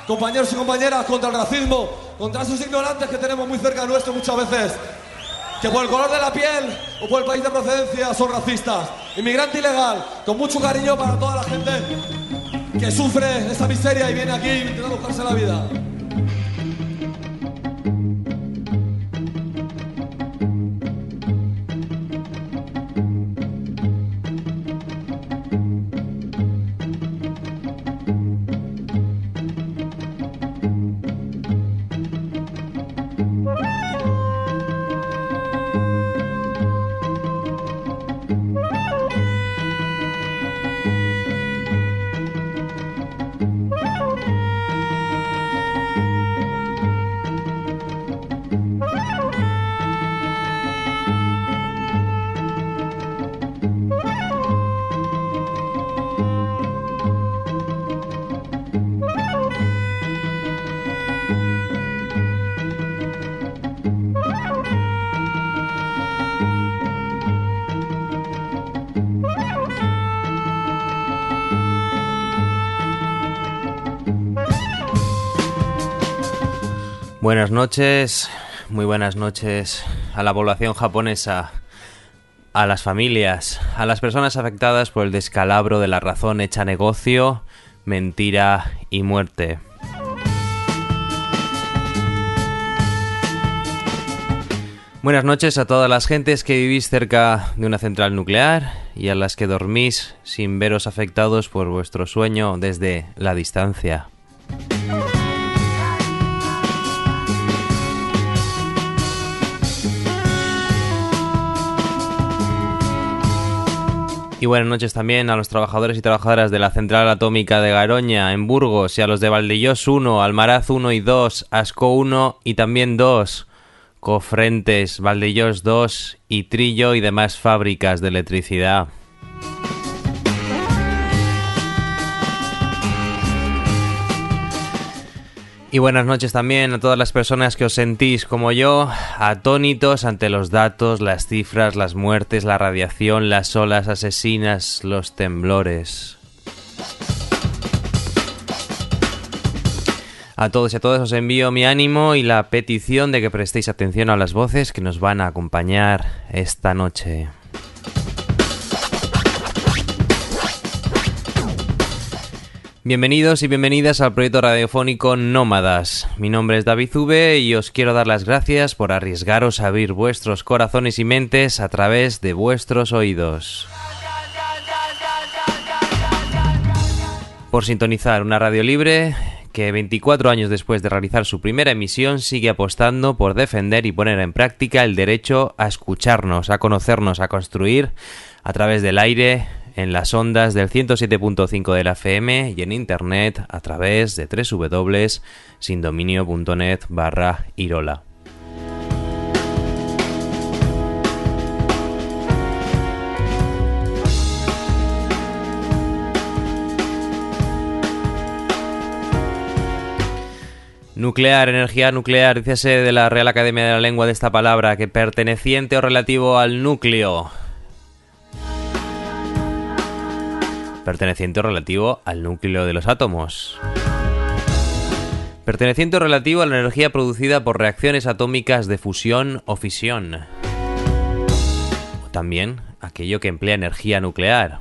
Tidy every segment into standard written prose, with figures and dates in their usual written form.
compañeros y compañeras, contra el racismo, contra esos ignorantes que tenemos muy cerca nuestro muchas veces, que por el color de la piel o por el país de procedencia son racistas. Inmigrante ilegal, con mucho cariño para toda la gente que sufre esta miseria y viene aquí intentando buscarse la vida. Buenas noches, muy buenas noches a la población japonesa, a las familias, a las personas afectadas por el descalabro de la razón hecha negocio, mentira y muerte. Buenas noches a todas las gentes que vivís cerca de una central nuclear y a las que dormís sin veros afectados por vuestro sueño desde la distancia. Y buenas noches también a los trabajadores y trabajadoras de la central atómica de Garoña, en Burgos, y a los de Valdellós 1, Almaraz 1 y 2, Ascó 1 y también 2, Cofrentes, Valdellós 2 y Trillo y demás fábricas de electricidad. Y buenas noches también a todas las personas que os sentís, como yo, atónitos ante los datos, las cifras, las muertes, la radiación, las olas asesinas, los temblores. A todos y a todas os envío mi ánimo y la petición de que prestéis atención a las voces que nos van a acompañar esta noche. Bienvenidos y bienvenidas al proyecto radiofónico Nómadas. Mi nombre es David V y os quiero dar las gracias por arriesgaros a abrir vuestros corazones y mentes a través de vuestros oídos. Por sintonizar una radio libre que 24 años después de realizar su primera emisión sigue apostando por defender y poner en práctica el derecho a escucharnos, a conocernos, a construir a través del aire, en las ondas del 107.5 de la FM y en internet a través de www.sindominio.net/Irola. Nuclear, energía nuclear, dícese de la Real Academia de la Lengua de esta palabra, que perteneciente o relativo al núcleo. Perteneciente o relativo al núcleo de los átomos. Perteneciente o relativo a la energía producida por reacciones atómicas de fusión o fisión. O también aquello que emplea energía nuclear.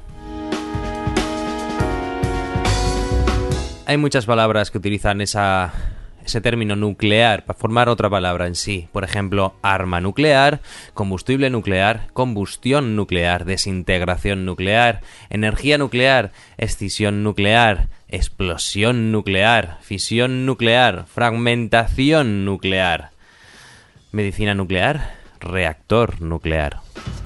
Hay muchas palabras que utilizan ese término nuclear para formar otra palabra en sí. Por ejemplo, arma nuclear, combustible nuclear, combustión nuclear, desintegración nuclear, energía nuclear, escisión nuclear, explosión nuclear, fisión nuclear, fragmentación nuclear, medicina nuclear, reactor nuclear.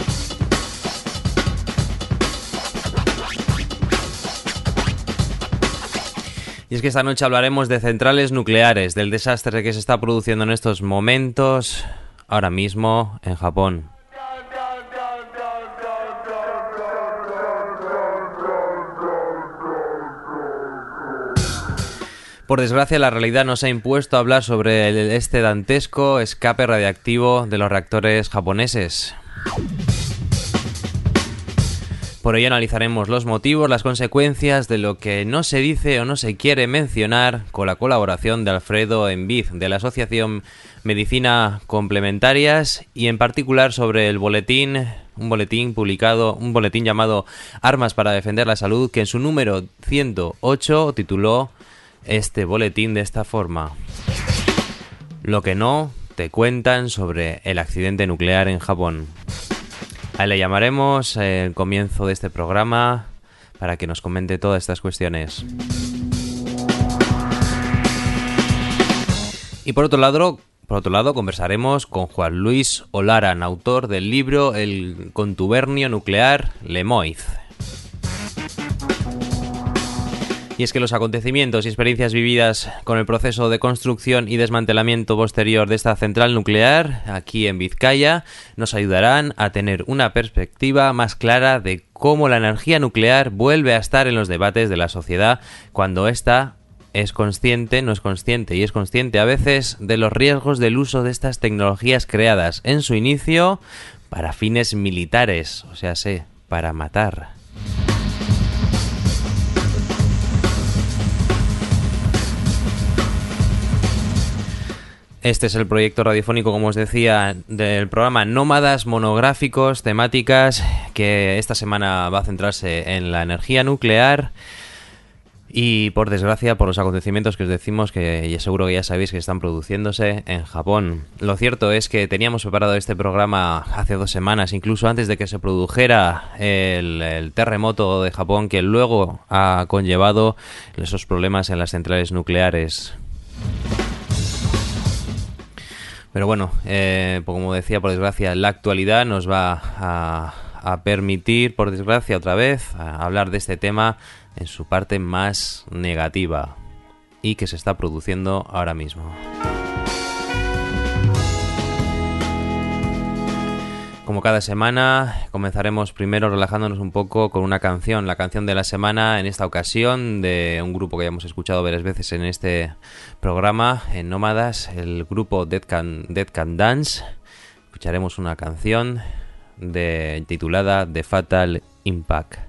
Y es que esta noche hablaremos de centrales nucleares, del desastre que se está produciendo en estos momentos, ahora mismo, en Japón. Por desgracia, la realidad nos ha impuesto hablar sobre este dantesco escape radiactivo de los reactores japoneses. Por ello analizaremos los motivos, las consecuencias de lo que no se dice o no se quiere mencionar con la colaboración de Alfredo Enviz de la Asociación Medicina Complementarias y en particular sobre el boletín, un boletín llamado Armas para defender la salud, que en su número 108 tituló este boletín de esta forma: lo que no te cuentan sobre el accidente nuclear en Japón. Ahí le llamaremos el comienzo de este programa para que nos comente todas estas cuestiones. Y por otro lado, conversaremos con Juan Luis Olaran, autor del libro El contubernio nuclear Lemoiz. Y es que los acontecimientos y experiencias vividas con el proceso de construcción y desmantelamiento posterior de esta central nuclear, aquí en Vizcaya, nos ayudarán a tener una perspectiva más clara de cómo la energía nuclear vuelve a estar en los debates de la sociedad cuando ésta es consciente, no es consciente y es consciente a veces de los riesgos del uso de estas tecnologías creadas en su inicio para fines militares, o sea, para matar. Este es el proyecto radiofónico, como os decía, del programa Nómadas Monográficos, temáticas, que esta semana va a centrarse en la energía nuclear y, por desgracia, por los acontecimientos que os decimos, que seguro que ya sabéis que están produciéndose en Japón. Lo cierto es que teníamos preparado este programa hace 2 semanas, incluso antes de que se produjera el terremoto de Japón, que luego ha conllevado esos problemas en las centrales nucleares. Pero bueno, como decía, por desgracia, la actualidad nos va a permitir, por desgracia, otra vez, hablar de este tema en su parte más negativa y que se está produciendo ahora mismo. Como cada semana, comenzaremos primero relajándonos un poco con una canción, la canción de la semana, en esta ocasión de un grupo que ya hemos escuchado varias veces en este programa, en Nómadas, el grupo Dead Can Dance. Escucharemos una canción titulada The Fatal Impact.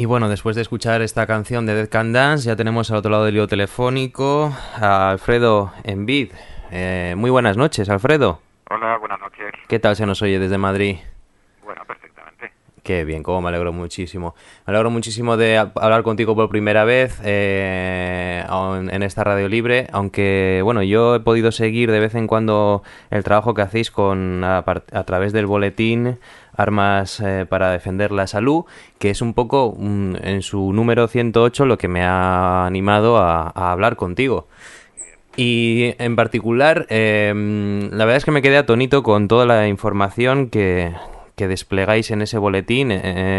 bueno, después de escuchar esta canción de Dead Can Dance, ya tenemos al otro lado del hilo telefónico a Alfredo Envid. Muy buenas noches, Alfredo. Hola, buenas noches. ¿Qué tal se nos oye desde Madrid? Bueno, perfectamente. Qué bien, cómo me alegro muchísimo. Me alegro muchísimo de hablar contigo por primera vez en esta radio libre, aunque, bueno, yo he podido seguir de vez en cuando el trabajo que hacéis a través del boletín Armas para defender la salud, que es un poco en su número 108 lo que me ha animado a hablar contigo. Y en particular, la verdad es que me quedé atónito con toda la información que desplegáis en ese boletín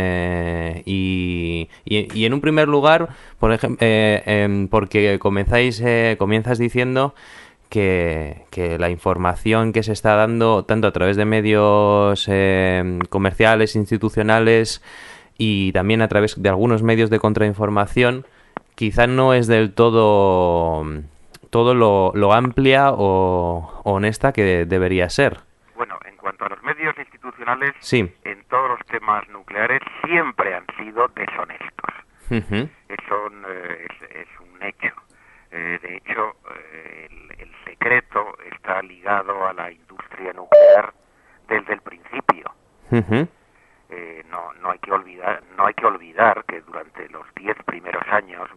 y en un primer lugar, por ejemplo, porque comienzas diciendo que la información que se está dando tanto a través de medios comerciales, institucionales y también a través de algunos medios de contrainformación quizá no es del todo lo amplia o honesta que debería ser. Bueno, en cuanto a los medios institucionales, sí, en todos los temas nucleares siempre han sido deshonestos. Uh-huh. Eso es un hecho. De hecho, el secreto está ligado a la industria nuclear desde el principio. Uh-huh. No hay que olvidar que durante los 10 primeros años,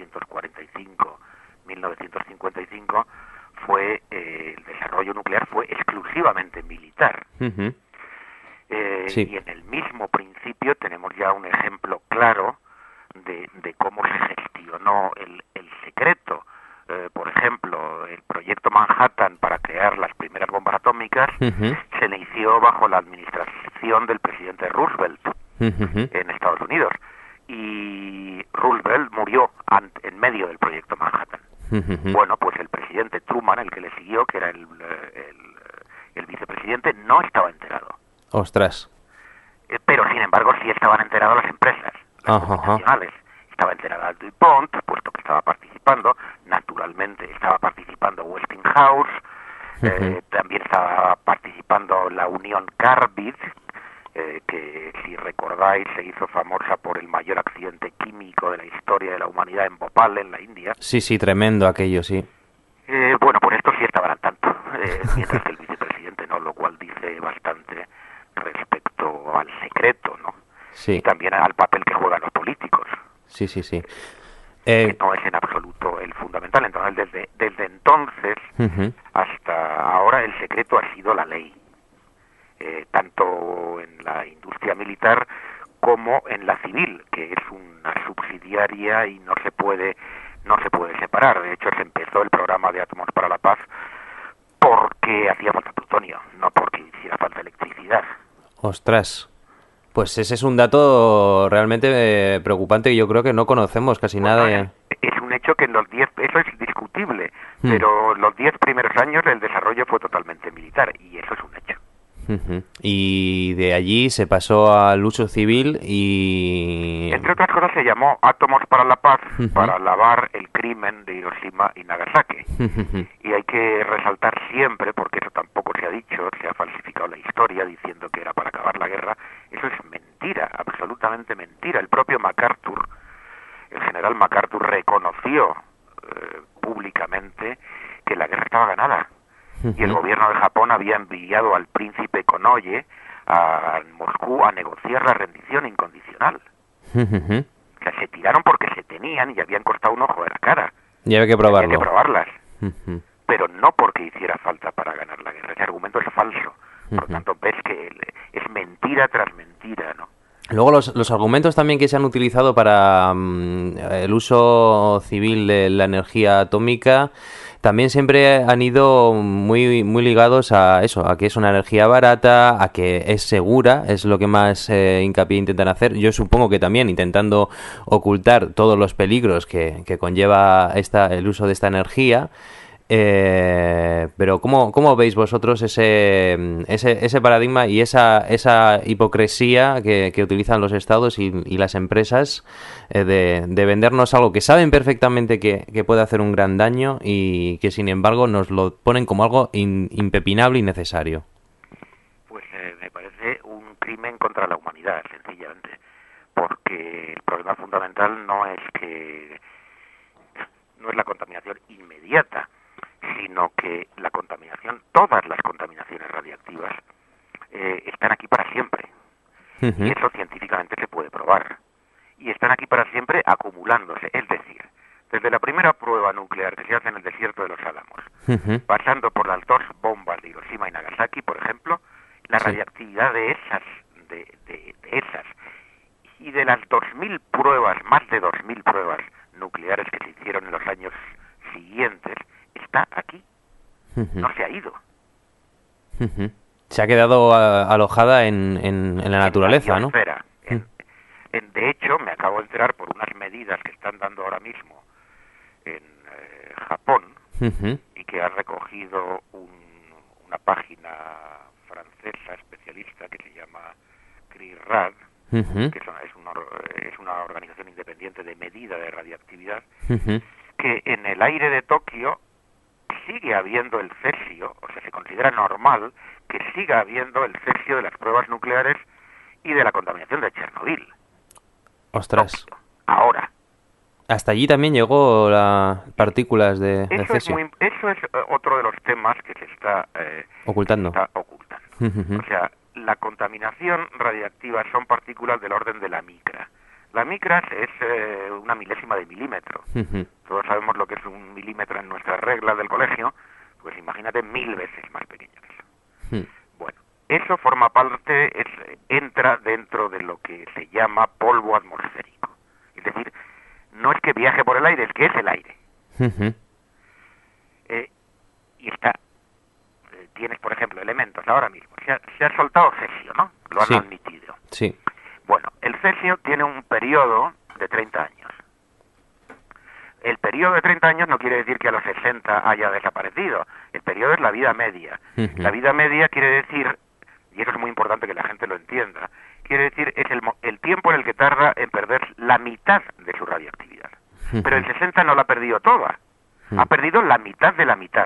1945 el desarrollo nuclear fue exclusivamente militar. Uh-huh. Sí. Y en el mismo principio tenemos ya un ejemplo claro de cómo se gestionó el secreto. Por ejemplo, el proyecto Manhattan para crear las primeras bombas atómicas uh-huh. se inició bajo la administración del presidente Roosevelt uh-huh. en Estados Unidos. Y Roosevelt murió en medio del proyecto Manhattan. Uh-huh. Bueno, pues el presidente Truman, el que le siguió, que era el vicepresidente, no estaba enterado. ¡Ostras! Pero, sin embargo, sí estaban enteradas las empresas, las multinacionales. Estaba enterada DuPont, puesto que estaba participando. Naturalmente estaba participando Westinghouse. Uh-huh. También estaba participando la Unión Carbide, que, si recordáis, se hizo famosa por el mayor accidente químico de la historia de la humanidad en Bhopal, en la India. Sí, tremendo aquello, sí. Bueno, por esto sí estaban al tanto, mientras que el vicepresidente no, lo cual dice bastante respecto al secreto, ¿no? Sí. Y también al papel que juegan los políticos. Sí. Que no es en absoluto el fundamental. Entonces, desde entonces uh-huh. hasta ahora el secreto ha sido la ley. Tanto en la industria militar como en la civil, que es una subsidiaria y no se puede separar. De hecho, se empezó el programa de Átomos para la Paz porque hacía falta plutonio, no porque hiciera falta electricidad. ¡Ostras! Pues ese es un dato realmente preocupante y yo creo que no conocemos casi nada. Es un hecho que eso es discutible, pero los 10 primeros años el desarrollo fue totalmente militar y eso es un hecho. Uh-huh. Y de allí se pasó al uso civil y... Entre otras cosas se llamó Átomos para la Paz, uh-huh. para lavar el crimen de Hiroshima y Nagasaki. Uh-huh. Y hay que resaltar siempre, porque eso tampoco se ha dicho, se ha falsificado la historia diciendo que era para acabar la guerra. Eso es mentira, absolutamente mentira. El propio MacArthur, el general MacArthur, reconoció públicamente que la guerra estaba ganada. Y el gobierno de Japón había enviado al príncipe Konoye a Moscú a negociar la rendición incondicional. Uh-huh. O sea, se tiraron porque se tenían y habían costado un ojo de la cara. Y había que probarlo. Había que probarlas. Uh-huh. Pero no porque hiciera falta para ganar la guerra. Ese argumento es falso. Por lo tanto, ves que es mentira tras mentira, ¿no? Luego los argumentos también que se han utilizado para el uso civil de la energía atómica también siempre han ido muy ligados a eso, a que es una energía barata, a que es segura, es lo que más hincapié intentan hacer. Yo supongo que también intentando ocultar todos los peligros que conlleva el uso de esta energía. Pero ¿cómo veis vosotros ese paradigma y esa hipocresía que utilizan los estados y las empresas de vendernos algo que saben perfectamente que puede hacer un gran daño y que sin embargo nos lo ponen como algo impepinable y necesario? Pues me parece un crimen contra la humanidad, sencillamente, porque que el problema fundamental no es la contaminación inmediata, sino que la contaminación, todas las contaminaciones radiactivas, están aquí para siempre. Y eso científicamente se puede probar. Y están aquí para siempre acumulándose. Es decir, desde la primera prueba nuclear que se hace en el desierto de los Álamos, pasando por las dos bombas de Hiroshima y Nagasaki, por ejemplo, la radiactividad de esas y de las 2.000 pruebas, más de 2.000 pruebas nucleares que se hicieron en los años siguientes, está aquí. No se ha ido. Se ha quedado alojada en la naturaleza, ¿no? De hecho, me acabo de enterar por unas medidas que están dando ahora mismo en Japón, y que ha recogido una página francesa especialista que se llama CRIRAD, que es una organización independiente de medida de radiactividad, que en el aire de Tokio sigue habiendo el cesio, o sea, se considera normal que siga habiendo el cesio de las pruebas nucleares y de la contaminación de Chernobyl. Ostras. Tokio, ahora. Hasta allí también llegó las partículas de cesio. Eso es otro de los temas que se está ocultando. O sea, la contaminación radiactiva son partículas del orden de la micra. La micra es una milésima de milímetro. Todos sabemos lo que es un milímetro en nuestras reglas del colegio, pues imagínate 1000 veces más pequeño que eso. Bueno, eso forma parte, entra dentro de lo que se llama polvo atmosférico. Es decir, no es que viaje por el aire, es que es el aire. Y tienes, por ejemplo, elementos ahora mismo. Se ha soltado cesio, ¿no? Lo han admitido. Sí. Bueno, el cesio tiene un periodo de 30 años. El periodo de 30 años no quiere decir que a los 60 haya desaparecido. El periodo es la vida media. La vida media quiere decir, y eso es muy importante que la gente lo entienda, quiere decir es el tiempo en el que tarda en perder la mitad de su radioactividad. Pero el 60 no la ha perdido toda. Ha perdido la mitad de la mitad.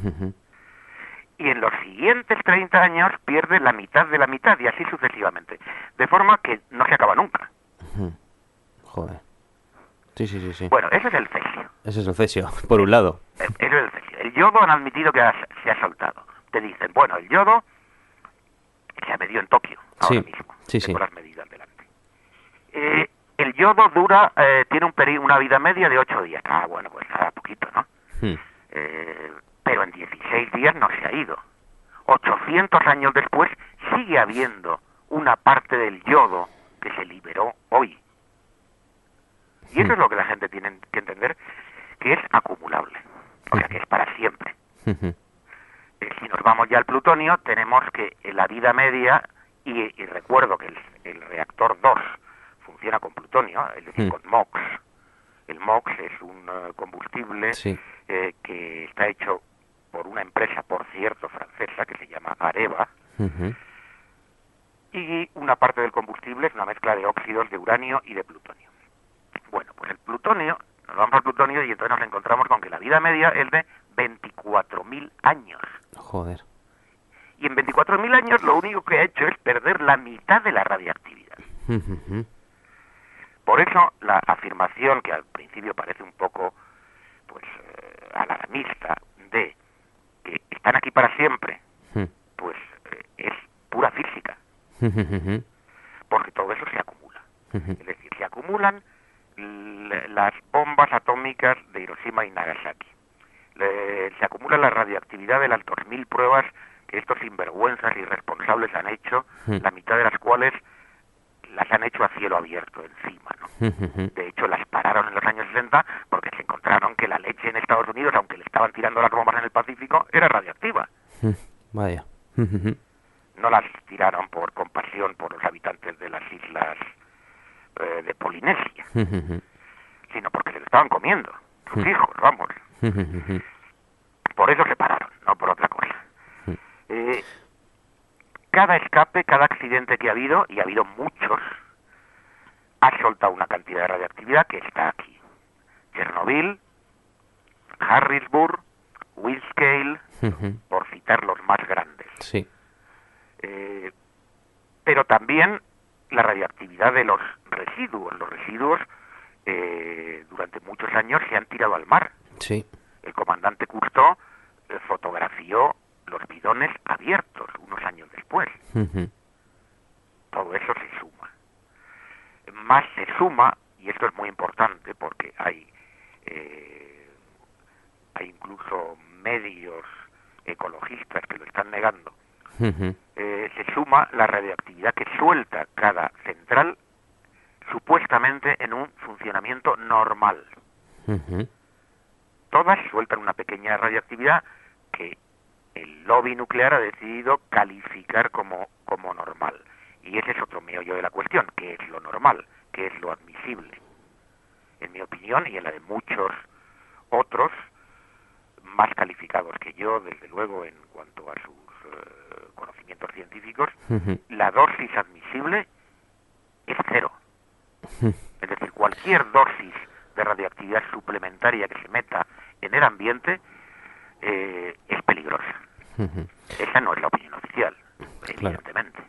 Y en los siguientes 30 años pierde la mitad de la mitad, y así sucesivamente. De forma que no se acaba nunca. Joder. Sí. Bueno, ese es el cesio. Ese es el cesio, por un lado. Ese es el cesio. El yodo han admitido que se ha soltado. Te dicen, bueno, el yodo se ha medido en Tokio ahora mismo. Tengo las medidas delante. El yodo tiene una vida media de 8 días. Bueno, pues nada, poquito, ¿no? Pero en 16 días no se ha ido. 800 años después sigue habiendo una parte del yodo que se liberó hoy. Y eso es lo que la gente tiene que entender, que es acumulable. O sea, que es para siempre. Si nos vamos ya al plutonio, tenemos que la vida media, y recuerdo que el reactor 2 funciona con plutonio, es decir, con MOX. El MOX es un combustible que está hecho por una empresa, por cierto, francesa, que se llama Areva, y una parte del combustible es una mezcla de óxidos de uranio y de plutonio. Bueno, pues el plutonio, nos vamos al plutonio y entonces nos encontramos con que la vida media es de 24.000 años. Joder. Y en 24.000 años lo único que ha hecho es perder la mitad de la radiactividad. Por eso la afirmación, que al principio parece un poco pues alarmista, de que están aquí para siempre, pues es pura física. Porque todo eso se acumula. Es decir, se acumulan las bombas atómicas de Hiroshima y Nagasaki. Se acumula la radioactividad de las 2.000 pruebas que estos sinvergüenzas irresponsables han hecho, la mitad de las cuales las han hecho a cielo abierto encima, ¿no? De hecho, las pararon en los años 60 porque se encontraron que la leche en Estados Unidos, aunque le estaban tirando las bombas en el Pacífico, era radioactiva. Vaya. No las tiraron por compasión por los habitantes de las islas de Polinesia, sino porque se lo estaban comiendo, sus hijos, vamos. Por eso se pararon, no por otra cosa. Cada escape, cada accidente que ha habido, y ha habido muchos, ha soltado una cantidad de radioactividad que está aquí. Chernobyl, Harrisburg, Windscale, por citar los más grandes. Pero también la radioactividad de los residuos. Los residuos durante muchos años se han tirado al mar. Sí. El comandante Cousteau fotografió los bidones abiertos unos años después. Todo eso se suma. Más se suma, y esto es muy importante porque hay incluso medios ecologistas que lo están negando, se suma la radioactividad que suelta cada central supuestamente en un funcionamiento normal. Todas sueltan una pequeña radioactividad que el lobby nuclear ha decidido calificar como normal. Y ese es otro meollo de la cuestión, ¿qué es lo normal? ¿Qué es lo admisible? En mi opinión, y en la de muchos otros, más calificados que yo, desde luego, en cuanto a sus conocimientos científicos, la dosis admisible es 0. Es decir, cualquier dosis de radioactividad suplementaria que se meta en el ambiente es peligrosa. Esa no es la opinión oficial, evidentemente.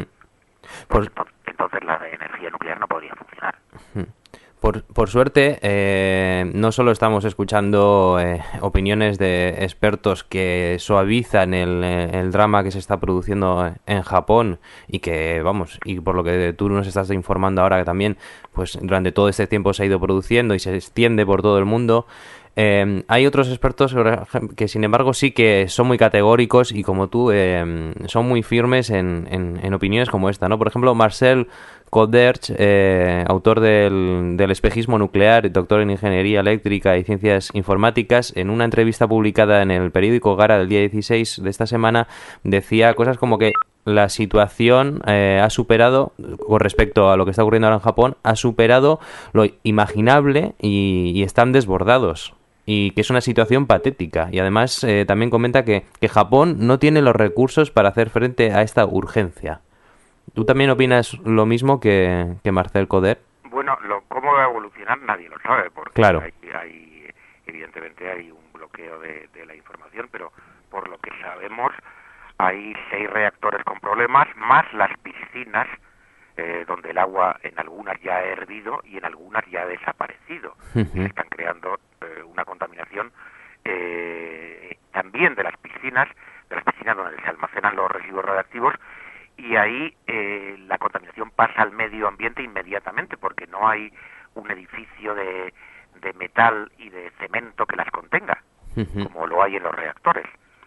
Entonces la energía nuclear no podría funcionar. Por suerte, no solo estamos escuchando opiniones de expertos que suavizan el drama que se está produciendo en Japón y que, vamos, y por lo que tú nos estás informando ahora que también, pues durante todo este tiempo se ha ido produciendo y se extiende por todo el mundo. Hay otros expertos que, sin embargo, sí que son muy categóricos y, como tú, son muy firmes en opiniones como esta, ¿no? Por ejemplo, Marcel Coderch, autor del espejismo nuclear, doctor en ingeniería eléctrica y ciencias informáticas, en una entrevista publicada en el periódico Gara del día 16 de esta semana, decía cosas como que la situación ha superado, con respecto a lo que está ocurriendo ahora en Japón, ha superado lo imaginable y están desbordados. Y que es una situación patética. Y además también comenta que Japón no tiene los recursos para hacer frente a esta urgencia. ¿Tú también opinas lo mismo que Marcel Coder? Bueno, cómo va a evolucionar nadie lo sabe, porque claro, evidentemente hay un bloqueo de la información, pero por lo que sabemos hay 6 reactores con problemas, más las piscinas, donde el agua en algunas ya ha hervido y en algunas ya ha desaparecido. Se están creando una contaminación también de las piscinas donde se almacenan los residuos radiactivos, y ahí la contaminación pasa al medio ambiente inmediatamente, porque no hay un edificio de metal y de cemento que las contenga, como lo hay en los reactores.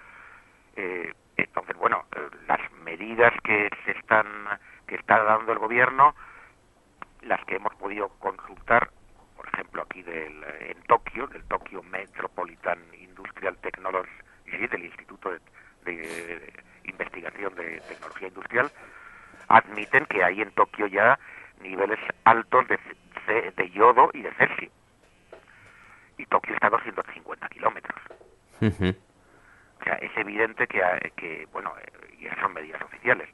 Entonces, bueno, las medidas que está dando el gobierno, las que hemos podido consultar, por ejemplo, aquí en Tokio, del Tokyo Metropolitan Industrial Technology, del Instituto de Investigación de Tecnología Industrial, admiten que hay en Tokio ya niveles altos de yodo y de cesio. Y Tokio está a 250 kilómetros. O sea, es evidente que bueno, ya son medidas oficiales,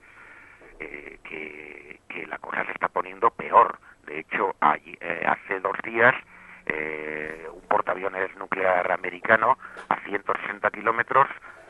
que la cosa se está poniendo peor. De hecho, hace 2 días, un portaaviones nuclear americano a 160 kilómetros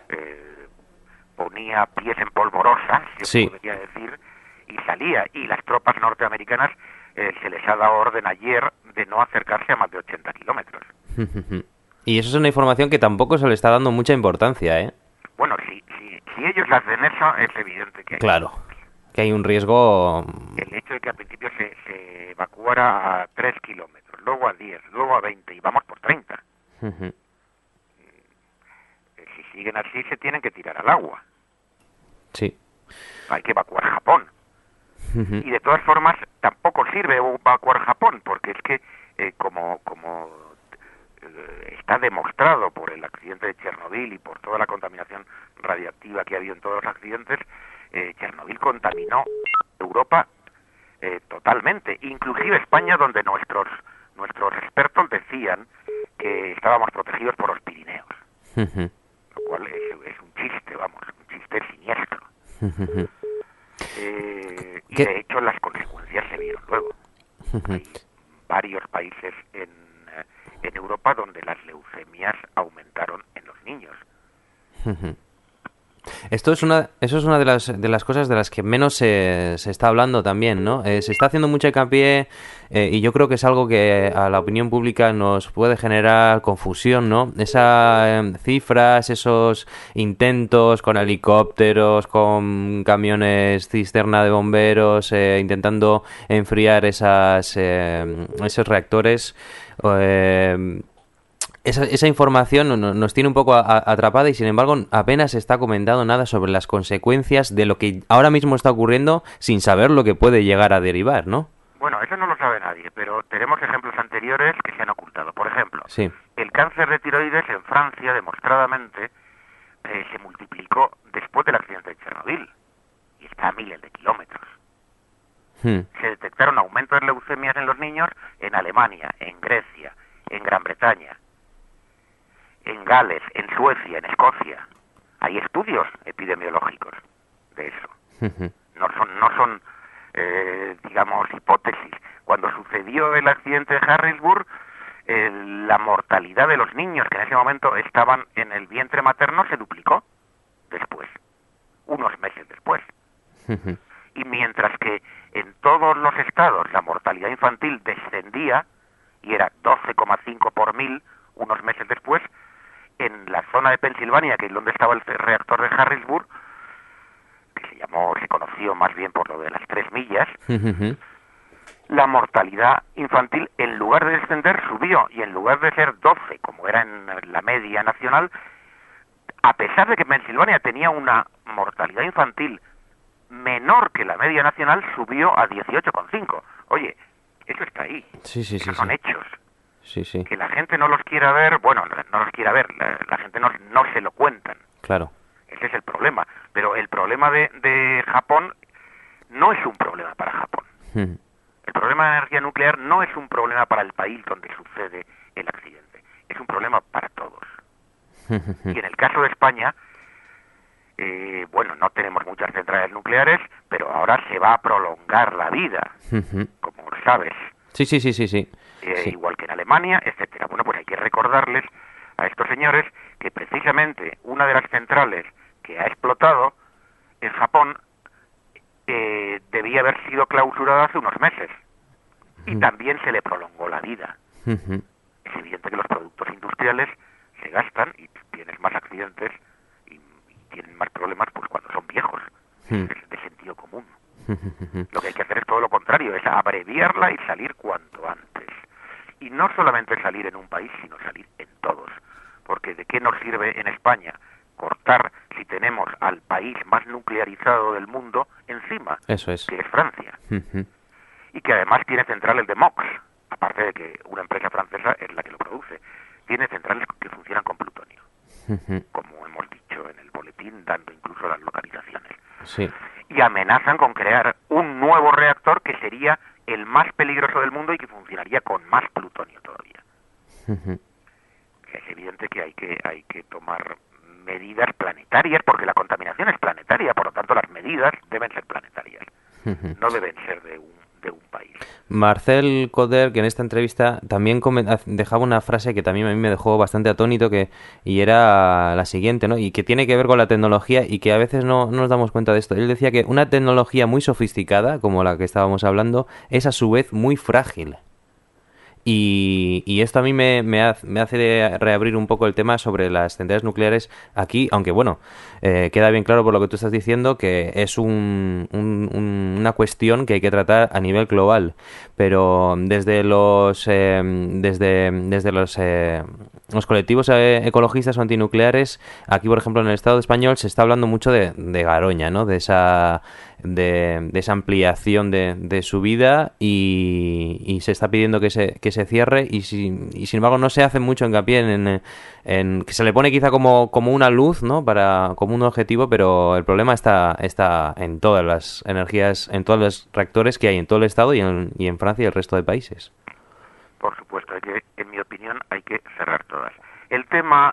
ponía pies en polvorosa, se podría decir, y salía. Y las tropas norteamericanas se les ha dado orden ayer de no acercarse a más de 80 kilómetros. Y eso es una información que tampoco se le está dando mucha importancia, ¿eh? Bueno, si ellos hacen eso, es evidente que hay. Claro, que hay un riesgo. El hecho de que al principio se evacuara a 3 kilómetros, luego a 10, luego a 20, y vamos por 30. Si siguen así, se tienen que tirar al agua. Sí. Hay que evacuar Japón. Y de todas formas, tampoco sirve evacuar Japón, porque es que, como está demostrado por el accidente de Chernobyl y por toda la contaminación radiactiva que ha habido en todos los accidentes, Chernobyl contaminó Europa totalmente, inclusive España, donde nuestros expertos decían que estábamos protegidos por los Pirineos, lo cual es un chiste, vamos, un chiste siniestro. Y de hecho las consecuencias se vieron luego. Hay varios países en Europa donde las leucemias aumentaron en los niños. Eso es una de las cosas de las que menos se está hablando también, ¿no? Se está haciendo mucho hincapié y yo creo que es algo que a la opinión pública nos puede generar confusión, ¿no? Esas cifras, esos intentos con helicópteros, con camiones cisterna de bomberos, intentando enfriar esos reactores. Esa información nos tiene un poco atrapada y sin embargo apenas se está comentando nada sobre las consecuencias de lo que ahora mismo está ocurriendo sin saber lo que puede llegar a derivar, ¿no? Bueno, eso no lo sabe nadie, pero tenemos ejemplos anteriores que se han ocultado. Por ejemplo, Sí. el cáncer de tiroides en Francia, demostradamente, se multiplicó después del accidente de Chernobyl y está a miles de kilómetros. Hmm. Se detectaron aumentos de leucemias en los niños en Alemania, en Grecia, en Gran Bretaña, en Gales, en Suecia, en Escocia. Hay estudios epidemiológicos de eso. No son digamos, hipótesis. Cuando sucedió el accidente de Harrisburg, la mortalidad de los niños que en ese momento estaban en el vientre materno se duplicó después, unos meses después. Y mientras que en todos los estados la mortalidad infantil descendía y era 12,5 por 1000 unos meses después, en la zona de Pensilvania, que es donde estaba el reactor de Harrisburg, que se conoció más bien por lo de las 3 millas, la mortalidad infantil, en lugar de descender, subió, y en lugar de ser 12, como era en la media nacional, a pesar de que Pensilvania tenía una mortalidad infantil menor que la media nacional, subió a 18,5. Oye, eso está ahí. Sí, son hechos. Sí. Que la gente no los quiera ver, bueno, no los quiera ver, la gente no se lo cuentan. Claro. Ese es el problema. Pero el problema de Japón no es un problema para Japón. El problema de la energía nuclear no es un problema para el país donde sucede el accidente. Es un problema para todos. Y en el caso de España, bueno, no tenemos muchas centrales nucleares, pero ahora se va a prolongar la vida, como sabes. Sí. Igual que en Alemania, etcétera. Bueno, pues hay que recordarles a estos señores que precisamente una de las centrales que ha explotado en Japón debía haber sido clausurada hace unos meses y también se le prolongó la vida. Es evidente que los productos industriales se gastan y tienes más accidentes y tienen más problemas pues cuando son viejos. Es de sentido común. Lo que hay que hacer es todo lo contrario, es abreviarla y salir cuanto antes. Y no solamente salir en un país, sino salir en todos. Porque ¿de qué nos sirve en España cortar si tenemos al país más nuclearizado del mundo encima? Eso es. Que es Francia. Y que además tiene centrales de MOX, aparte de que una empresa francesa es la que lo produce. Tiene centrales que funcionan con plutonio, como hemos dicho en el boletín, dando incluso las localizaciones. Sí. Y amenazan con crear un nuevo reactor que sería el más peligroso del mundo y que funcionaría con más plutonio todavía. Es evidente que hay que tomar medidas planetarias, porque la contaminación es planetaria, por lo tanto las medidas deben ser planetarias, no deben ser de un país. Marcel Coder, que en esta entrevista también dejaba una frase que también a mí me dejó bastante atónito, y era la siguiente, ¿no? Y que tiene que ver con la tecnología y que a veces no nos damos cuenta de esto. Él decía que una tecnología muy sofisticada, como la que estábamos hablando, es a su vez muy frágil. Y esto a mí me hace reabrir un poco el tema sobre las centrales nucleares aquí, aunque bueno, queda bien claro por lo que tú estás diciendo que es una cuestión que hay que tratar a nivel global, pero desde los colectivos ecologistas o antinucleares, aquí por ejemplo en el Estado español se está hablando mucho de Garoña, ¿no? De esa ampliación de su vida y se está pidiendo que se cierre y sin embargo no se hace mucho hincapié en que se le pone quizá como una luz, ¿no? Como un objetivo, pero el problema está en todas las energías, en todos los reactores que hay en todo el estado y en Francia y el resto de países. Por supuesto, en mi opinión hay que cerrar todas. El tema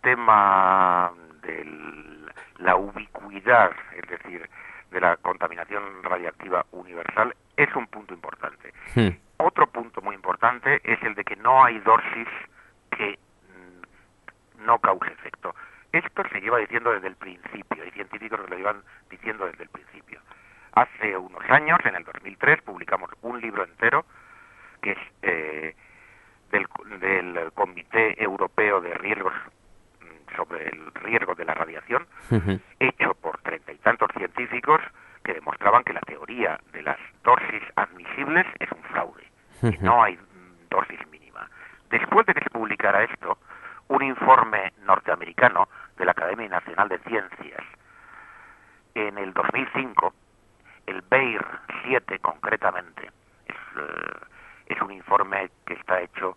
de la ubicuidad, es decir, de la contaminación radiactiva universal, es un punto importante. Otro punto muy importante es el de que no hay dosis que no cause efecto. Esto se lleva diciendo desde el principio, hay científicos que lo llevan diciendo desde el principio. Hace unos años, en el 2003, publicamos un libro entero que es del Comité Europeo de Riesgos sobre el riesgo de la radiación, hecho por 30 y tantos científicos que demostraban que la teoría de las dosis admisibles es un fraude, que no hay dosis mínima. Después de que se publicara esto, un informe norteamericano de la Academia Nacional de Ciencias, en el 2005, el BEIR 7 concretamente, es un informe que está hecho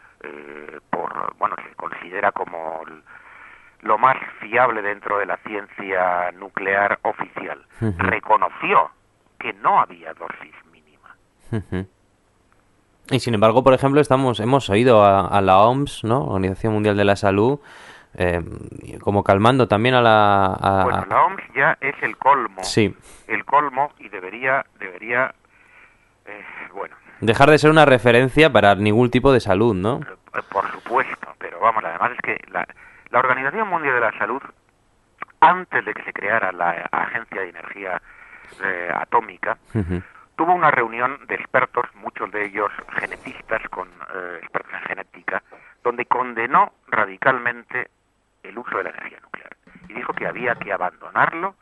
se considera como lo más fiable dentro de la ciencia nuclear oficial. Reconoció que no había dosis mínima. Y sin embargo, por ejemplo, hemos oído a la OMS, ¿no? Organización Mundial de la Salud, como calmando también a la... Bueno, la OMS ya es el colmo. Sí. El colmo, y debería dejar de ser una referencia para ningún tipo de salud, ¿no? Por supuesto, pero vamos, además es que la Organización Mundial de la Salud, antes de que se creara la Agencia de Energía Atómica, tuvo una reunión de expertos, muchos de ellos genetistas con expertos en genética, donde condenó radicalmente el uso de la energía nuclear y dijo que había que abandonarlo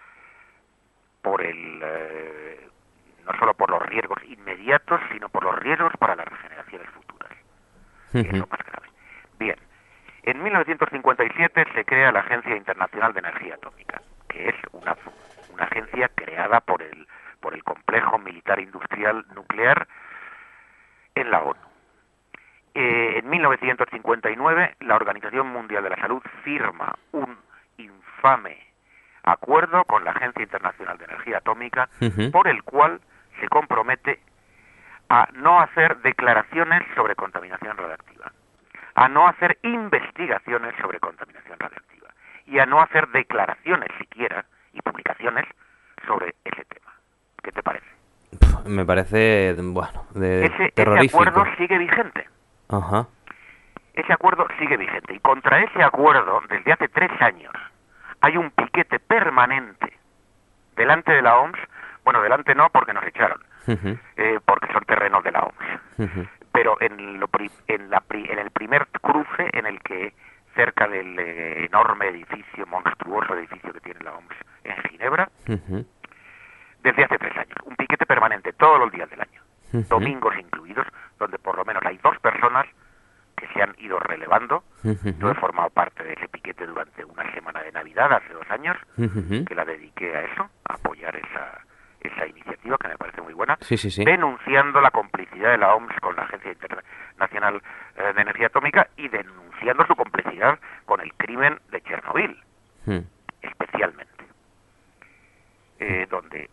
por no solo por los riesgos inmediatos, sino por los riesgos para las regeneraciones futuras. Y es lo más grave. Bien, en 1957 se crea la Agencia Internacional de Energía Atómica, que es una agencia creada por el complejo militar industrial nuclear en la ONU. En 1959 la Organización Mundial de la Salud firma un infame acuerdo con la Agencia Internacional de Energía Atómica por el cual se compromete a no hacer declaraciones sobre contaminación radiactiva, a no hacer investigaciones sobre contaminación radiactiva y a no hacer declaraciones siquiera y publicaciones sobre ese tema. ¿Qué te parece? Me parece, terrorífico. Ese acuerdo sigue vigente. Ajá. Ese acuerdo sigue vigente y contra ese acuerdo, desde hace 3 años, hay un piquete permanente delante de la OMS. Bueno, delante no, porque nos echaron, porque son terrenos de la OMS. Pero en el primer cruce en el que, cerca del enorme edificio, monstruoso edificio que tiene la OMS en Ginebra, desde hace 3 años, un piquete permanente todos los días del año, domingos incluidos, donde por lo menos hay 2 personas que se han ido relevando. Yo he formado parte de ese piquete durante una semana de Navidad, hace 2 años, que la dediqué a eso, a apoyar esa iniciativa, que me parece muy buena, denunciando la complicidad de la OMS con la Agencia Internacional de Energía Atómica y denunciando su complicidad con el crimen de Chernobyl, especialmente, donde,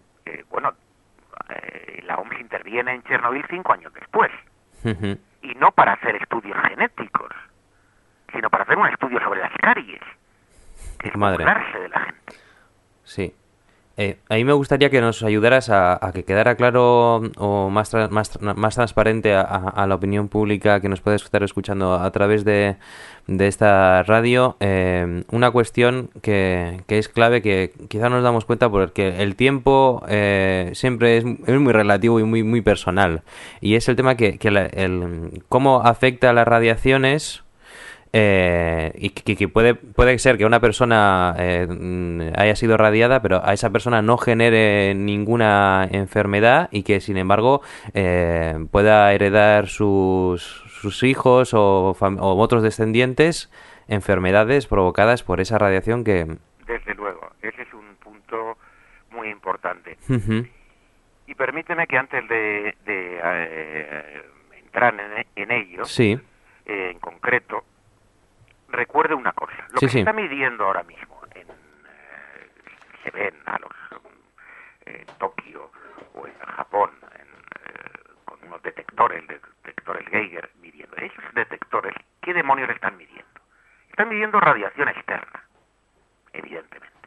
la OMS interviene en Chernobyl 5 años después, y no para hacer estudios genéticos, sino para hacer un estudio sobre las caries, que es burlarse de la gente. Sí. A mí me gustaría que nos ayudaras a que quedara claro o más transparente a la opinión pública que nos puede estar escuchando a través de esta radio, una cuestión que es clave, que quizá nos damos cuenta porque el tiempo siempre es muy relativo y muy personal, y es el tema que cómo afecta a las radiaciones. Y que puede ser que una persona haya sido radiada, pero a esa persona no genere ninguna enfermedad y que sin embargo pueda heredar sus hijos o otros descendientes enfermedades provocadas por esa radiación que... Desde luego, ese es un punto muy importante. Y permíteme que antes de entrar en ello, en concreto, recuerde una cosa. Lo que se está midiendo ahora mismo se ven en Tokio o en Japón con unos detectores Geiger midiendo. Esos detectores, ¿qué demonios están midiendo? Están midiendo radiación externa, evidentemente.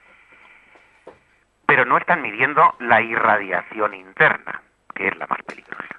Pero no están midiendo la irradiación interna, que es la más peligrosa.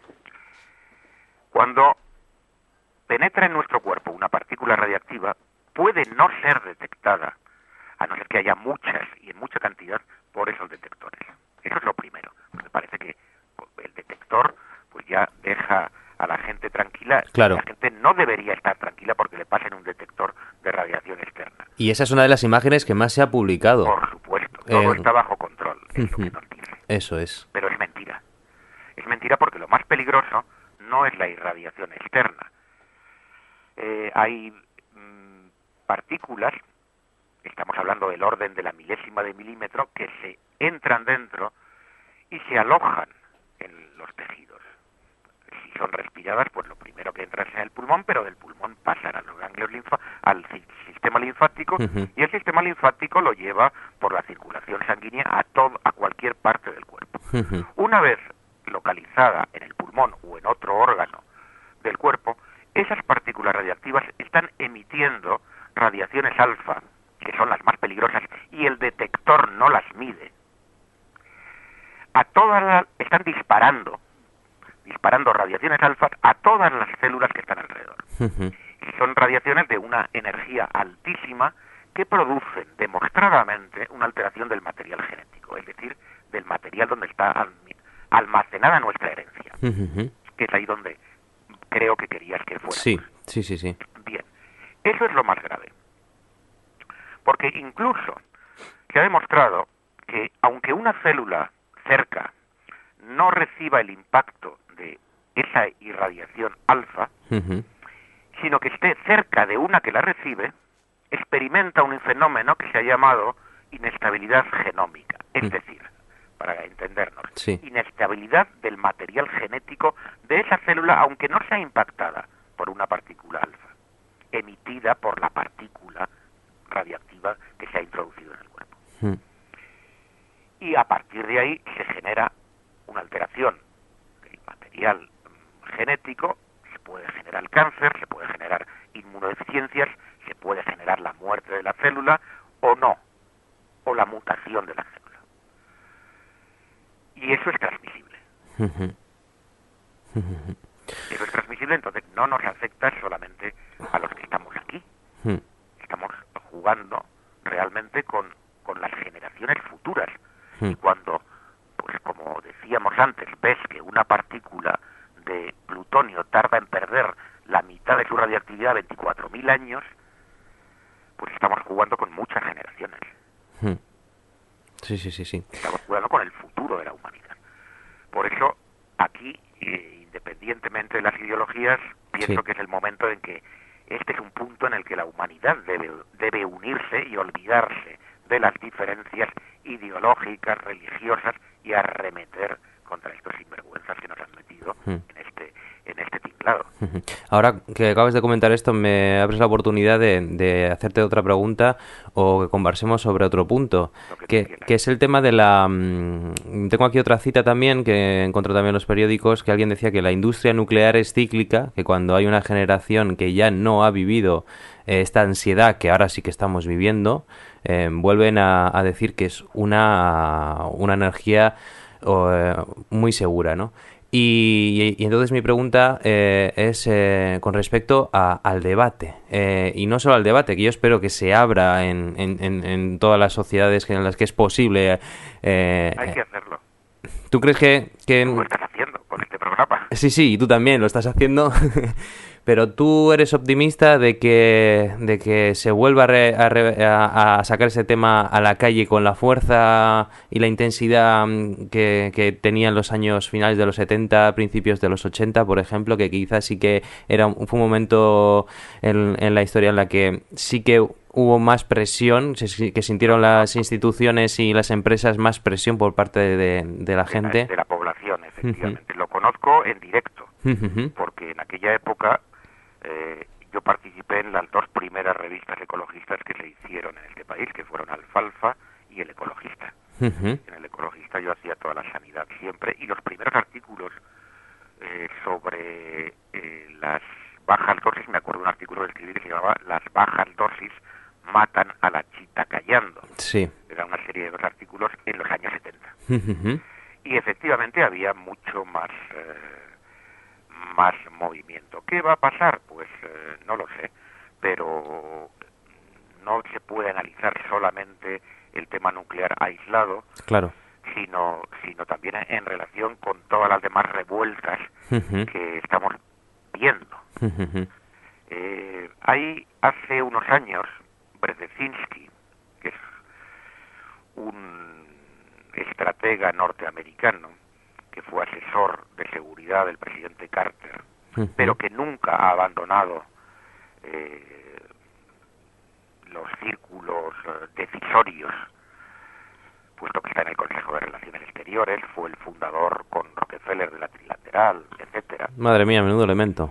Cuando penetra en nuestro cuerpo una partícula radiactiva, puede no ser detectada, a no ser que haya muchas y en mucha cantidad, por esos detectores. Eso es lo primero. Me parece que el detector pues ya deja a la gente tranquila. Claro. La gente no debería estar tranquila porque le pasen un detector de radiación externa. Y esa es una de las imágenes que más se ha publicado. Por supuesto, todo está bajo control, es lo que nos dice. Eso es. Pero es mentira. Es mentira porque lo más peligroso no es la irradiación externa. Hay partículas, estamos hablando del orden de la milésima de milímetro, que se entran dentro y se alojan en los tejidos. Si son respiradas, pues lo primero que entra es en el pulmón, pero del pulmón pasan a los ganglios al sistema linfático, y el sistema linfático lo lleva por la circulación sanguínea a cualquier parte del cuerpo. Una vez localizada en el pulmón o en otro órgano del cuerpo, esas partículas radiactivas están emitiendo radiaciones alfa, que son las más peligrosas, y el detector no las mide. Están disparando radiaciones alfa a todas las células que están alrededor. Y son radiaciones de una energía altísima que producen demostradamente una alteración del material genético, es decir, del material donde está almacenada nuestra herencia, que es ahí donde creo que querías que fuera. Sí. Bien, eso es lo más grave, porque incluso se ha demostrado que aunque una célula cerca no reciba el impacto de esa irradiación alfa, sino que esté cerca de una que la recibe, experimenta un fenómeno que se ha llamado inestabilidad genómica, es decir, para entendernos, inestabilidad del material genético de esa célula, aunque no sea impactada por una partícula alfa, emitida por la partícula radiactiva que se ha introducido en el cuerpo. Y a partir de ahí se genera una alteración del material genético, se puede generar cáncer, se puede generar inmunodeficiencias, se puede generar la muerte de la célula o no, o la mutación de la célula. Y eso es transmisible. Eso es transmisible, entonces no nos afecta solamente a los que estamos aquí. Estamos jugando realmente con las generaciones futuras. Y cuando, pues como decíamos antes, ves que una partícula de plutonio tarda en perder la mitad de su radiactividad 24.000 años, pues estamos jugando con muchas generaciones. Sí. Estamos jugando con el futuro de la humanidad. Por eso, aquí, independientemente de las ideologías, pienso que es el momento en que este es un punto en el que la humanidad debe unirse y olvidarse de las diferencias ideológicas, religiosas, y arremeter contra estos sinvergüenzas que nos han metido en este tinglado. Ahora que acabas de comentar esto, me abres la oportunidad de hacerte otra pregunta o que conversemos sobre otro punto, que es el tema de la... Tengo aquí otra cita también que encontré también en los periódicos, que alguien decía que la industria nuclear es cíclica, que cuando hay una generación que ya no ha vivido esta ansiedad que ahora sí que estamos viviendo, vuelven a decir que es una energía muy segura, ¿no? Y entonces mi pregunta es con respecto al debate, y no solo al debate, que yo espero que se abra en todas las sociedades en las que es posible. Hay que hacerlo. ¿Tú crees que... Tú lo estás haciendo con este programa. Sí, y tú también lo estás haciendo. Pero tú eres optimista de que se vuelva a sacar ese tema a la calle con la fuerza y la intensidad que tenía en los años finales de los 70, principios de los 80, por ejemplo, que quizás sí que fue un momento en la historia en la que sí que hubo más presión, que sintieron las instituciones y las empresas más presión por parte de la gente? De la población, efectivamente. Lo conozco en directo, porque en aquella época yo participé en las dos primeras revistas ecologistas que se hicieron en este país, que fueron Alfalfa y El Ecologista. En El Ecologista yo hacía toda la sanidad siempre, y los primeros artículos sobre las bajas dosis, me acuerdo de un artículo de escribir que se llamaba Las bajas dosis matan a la chita callando. Sí. Era una serie de dos artículos en los años 70. Y efectivamente había mucho más movimiento. ¿Qué va a pasar? Pues no lo sé, pero no se puede analizar solamente el tema nuclear aislado, Claro. sino también en relación con todas las demás revueltas que estamos viendo. Hay hace unos años Brzezinski, que es un estratega norteamericano que fue asesor de seguridad del presidente Carter, pero que nunca ha abandonado los círculos decisorios, puesto que está en el Consejo de Relaciones Exteriores, fue el fundador con Rockefeller de la Trilateral, etcétera. Madre mía, menudo elemento.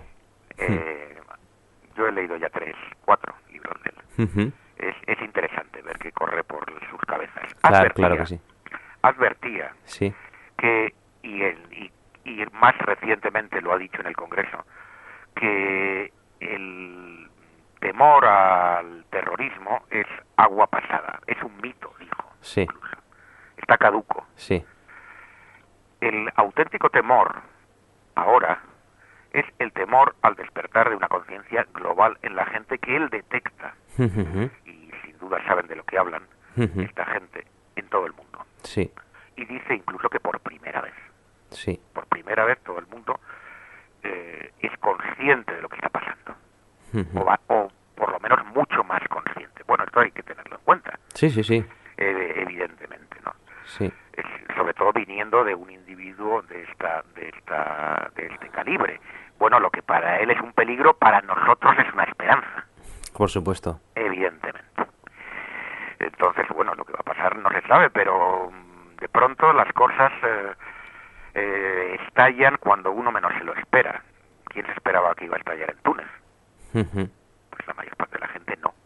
Yo he leído ya 3, 4 libros de él. Es interesante ver qué corre por sus cabezas. Claro que sí. Advertía Sí. que, y más recientemente lo ha dicho en el Congreso, que el temor al terrorismo es agua pasada, es un mito, dijo. Sí. Incluso. Está caduco. Sí. El auténtico temor ahora es el temor al despertar de una conciencia global en la gente que él detecta, y sin duda saben de lo que hablan, esta gente en todo el mundo. Sí. Y dice incluso que por primera vez, Sí. por primera vez todo el mundo es consciente de lo que está pasando, o por lo menos mucho más consciente. Bueno, esto hay que tenerlo en cuenta, Sí, sí, sí. evidentemente, ¿no? Sí. Sobre todo viniendo de un individuo de este calibre. Bueno, lo que para él es un peligro, para nosotros es una esperanza. Por supuesto. Evidentemente. Entonces, bueno, lo que va a pasar no se sabe, pero de pronto las cosas estallan cuando uno menos se lo espera. ¿Quién se esperaba que iba a estallar en Túnez? Pues la mayor parte de la gente no.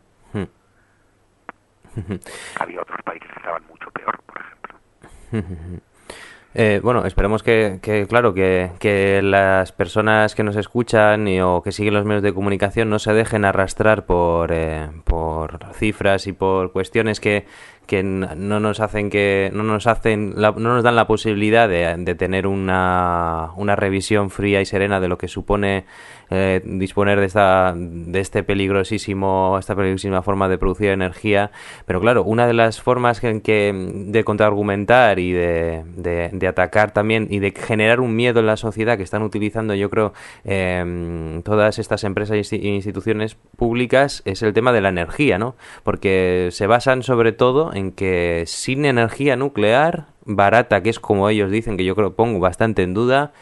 Había otros países que estaban mucho peor, por ejemplo. Bueno, esperemos claro, que las personas que nos escuchan o que siguen los medios de comunicación no se dejen arrastrar por cifras y por cuestiones que no nos dan la posibilidad de tener una revisión fría y serena de lo que supone disponer de esta peligrosísima forma de producir energía. Pero claro, una de las formas de contraargumentar y de atacar también y de generar un miedo en la sociedad que están utilizando, yo creo, todas estas empresas e instituciones públicas es el tema de la energía, ¿no? Porque se basan sobre todo en que sin energía nuclear barata, que es como ellos dicen, que yo creo pongo bastante en duda,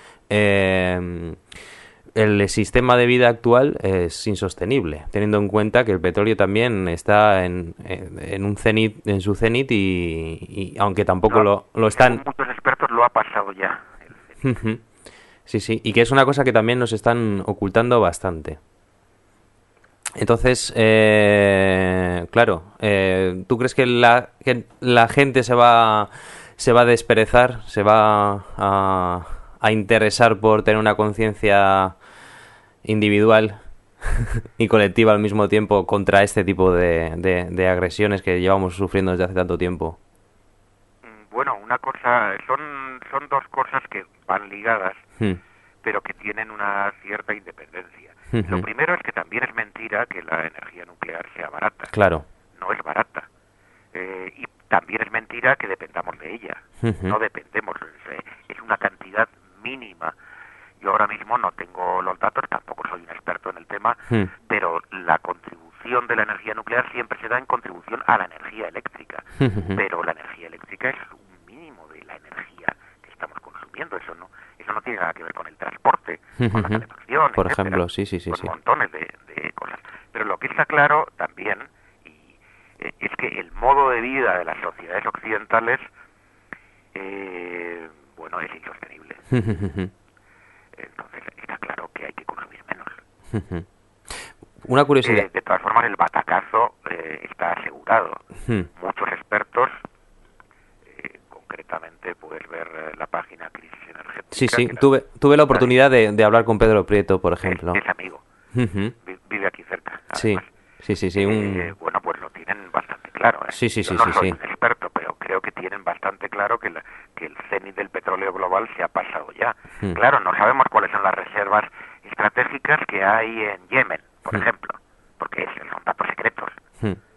el sistema de vida actual es insostenible, teniendo en cuenta que el petróleo también está en un cenit, en su cenit, y aunque tampoco lo están. Muchos expertos lo ha pasado ya. Sí, sí, y que es una cosa que también nos están ocultando bastante. Entonces, claro, ¿tú crees que la gente se va a desperezar, se va a interesar por tener una conciencia individual y colectiva al mismo tiempo contra este tipo de agresiones que llevamos sufriendo desde hace tanto tiempo? Bueno, una cosa, son dos cosas que van ligadas, pero que tienen una cierta independencia. Lo primero es que también es mentira que la energía nuclear sea barata. Claro. No es barata. Y también es mentira que dependamos de ella. No dependemos. Es una cantidad mínima. Yo ahora mismo no tengo los datos, tampoco soy un experto en el tema, pero la contribución de la energía nuclear siempre se da en contribución a la energía eléctrica. Pero la energía eléctrica es un mínimo de la energía que estamos consumiendo. Eso no tiene nada que ver con el transporte, con la calefacción, por etcétera, ejemplo, sí. montones de cosas. Pero lo que está claro también es que el modo de vida de las sociedades occidentales es insostenible. Entonces está claro que hay que consumir menos. Una curiosidad. De todas formas, el batacazo está asegurado. Muchos expertos, concretamente puedes ver la página Crisis Energética. Sí, tuve la oportunidad de hablar con Pedro Prieto, por ejemplo. Es amigo. Vive aquí cerca. Además. Sí. Bueno, pues lo tienen bastante claro. Sí. Yo no soy un experto, pero creo que tienen bastante claro que el cenit del petróleo global se ha pasado ya. Claro, no sabemos cuáles son las reservas estratégicas que hay en Yemen, por ejemplo, porque son datos secretos.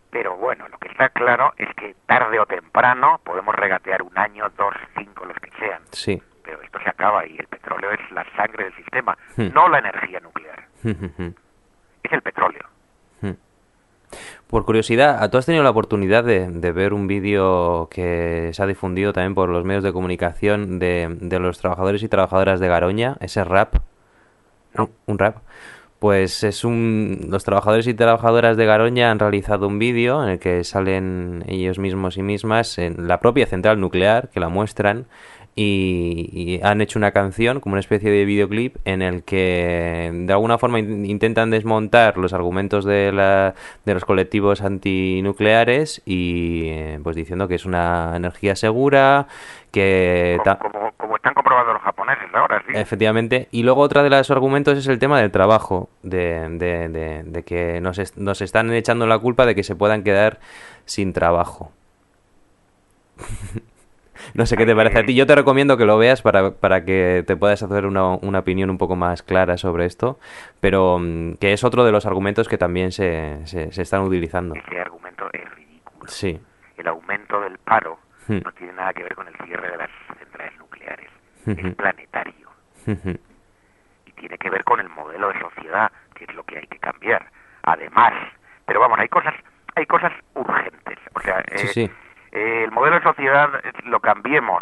Pero bueno, lo que está claro es que tarde o temprano podemos regatear 1 año, 2, 5, los que sean. Sí. Pero esto se acaba y el petróleo es la sangre del sistema, Hmm. no la energía nuclear. Es el petróleo. Por curiosidad, ¿tú has tenido la oportunidad de ver un vídeo que se ha difundido también por los medios de comunicación de los trabajadores y trabajadoras de Garoña, ese rap? No. ¿Un rap? Pues los trabajadores y trabajadoras de Garoña han realizado un vídeo en el que salen ellos mismos y mismas en la propia central nuclear, que la muestran, y han hecho una canción como una especie de videoclip en el que de alguna forma intentan desmontar los argumentos de los colectivos antinucleares y pues diciendo que es una energía segura, que Como están comprobando los japoneses ahora, sí. efectivamente. Y luego otra de los argumentos es el tema del trabajo, de que nos están echando la culpa de que se puedan quedar sin trabajo. No sé qué te parece a ti. Yo te recomiendo que lo veas para que te puedas hacer una opinión un poco más clara sobre esto, pero que es otro de los argumentos que también se están utilizando. Ese argumento es ridículo. Sí. El aumento del paro Hmm. no tiene nada que ver con el cierre de las centrales nucleares. Ujú. Es planetario. Ujú. Y tiene que ver con el modelo de sociedad, que es lo que hay que cambiar. Además, pero vamos, hay cosas urgentes. O sea, Sí. el modelo de sociedad lo cambiemos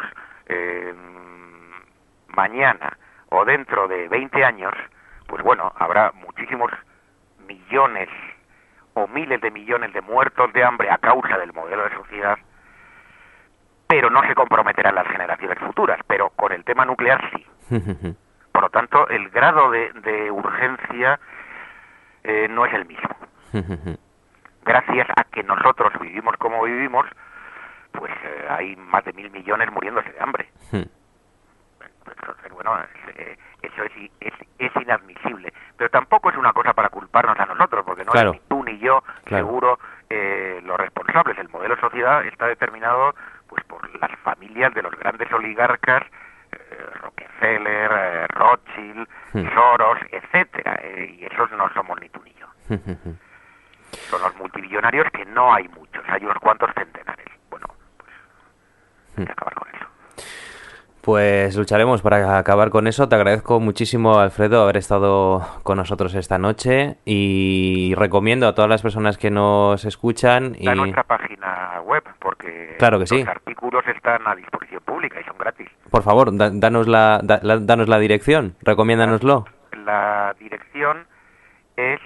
mañana o dentro de 20 años, pues bueno, habrá muchísimos millones o miles de millones de muertos de hambre a causa del modelo de sociedad, pero no se comprometerán las generaciones futuras, pero con el tema nuclear sí. Por lo tanto, el grado de urgencia no es el mismo. Gracias a que nosotros vivimos como vivimos, pues hay más de 1.000 millones muriéndose de hambre. Entonces, bueno, eso es inadmisible. Pero tampoco es una cosa para culparnos a nosotros, porque no Claro. es ni tú ni yo, Claro. seguro, los responsables. El modelo de sociedad está determinado pues por las familias de los grandes oligarcas, Rockefeller, Rothschild, Soros, etcétera, y esos no somos ni tú ni yo. Son los multimillonarios, que no hay muchos, hay unos cuantos centenares. Bueno, pues hay que acabar con eso. Pues lucharemos para acabar con eso. Te agradezco muchísimo, Alfredo, haber estado con nosotros esta noche y recomiendo a todas las personas que nos escuchan Está en nuestra página web, porque Claro que sí. los artículos están a disposición pública y son gratis. Por favor, danos la dirección, recomiéndanoslo. La dirección es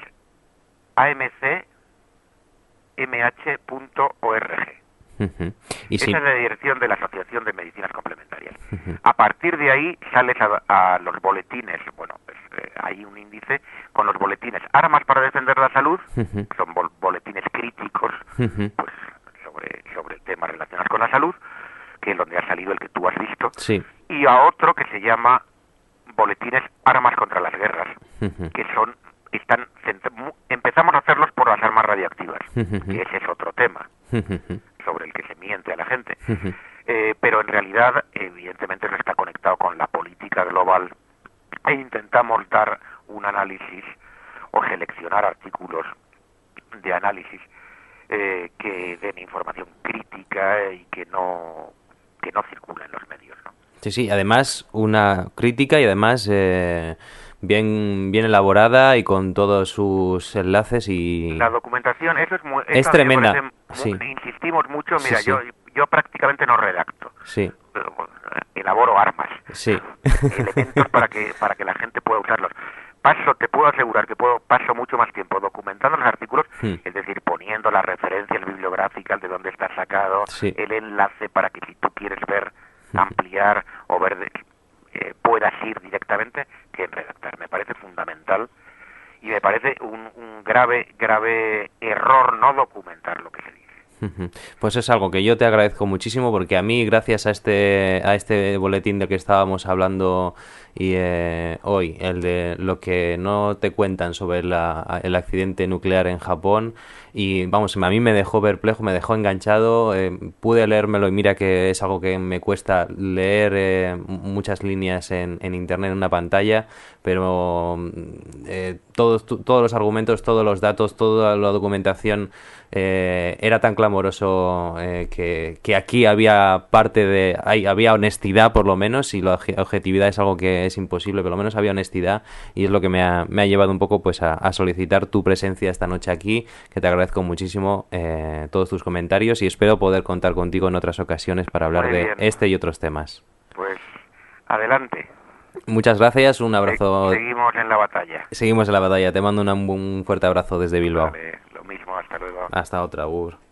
amcmh.org. Y Esa si, es la dirección de la Asociación de Medicinas Complementarias. A partir de ahí sales a los boletines, bueno, pues, hay un índice con los boletines Armas para defender la salud, son boletines críticos pues sobre temas relacionados con la salud, que es donde ha salido el que tú has visto, sí. y a otro que se llama boletines Armas contra las guerras, que empezamos a hacerlos por las armas radiactivas, que ese es otro tema sobre el que se miente a la gente. Pero en realidad, evidentemente, eso está conectado con la política global e intentamos dar un análisis o seleccionar artículos de análisis que den información crítica y que no circula en los medios, ¿no? Sí, además una crítica y además bien elaborada y con todos sus enlaces y... La documentación, eso es muy... Es eso tremenda, me parece sí. Insistimos mucho, mira, Sí. Yo prácticamente no redacto. Sí, Elaboro armas. sí. Elementos para que la gente pueda usarlos. Te puedo asegurar que paso mucho más tiempo documentando los artículos, es decir, poniendo las referencias bibliográficas de dónde está sacado, Sí. el enlace para que si tú quieres ver, ampliar o ver, puedas ir directamente, que en redactar. Me parece fundamental y me parece un grave error no documentar lo que se dice. Pues es algo que yo te agradezco muchísimo porque a mí, gracias a este boletín del que estábamos hablando hoy, el de lo que no te cuentan sobre el accidente nuclear en Japón, y vamos, a mí me dejó perplejo, me dejó enganchado, pude leérmelo y mira que es algo que me cuesta leer muchas líneas en internet, en una pantalla, pero todos los argumentos, todos los datos, toda la documentación era tan clamoroso que aquí había había honestidad por lo menos, y la objetividad es algo que es imposible, por lo menos había honestidad, y es lo que me ha llevado un poco pues a solicitar tu presencia esta noche aquí, que te agradezco muchísimo todos tus comentarios y espero poder contar contigo en otras ocasiones para hablar de este y otros temas. Pues adelante. Muchas gracias, un abrazo. Seguimos en la batalla. Seguimos en la batalla, te mando un fuerte abrazo desde Bilbao. Vale, lo mismo, hasta luego. Hasta otra,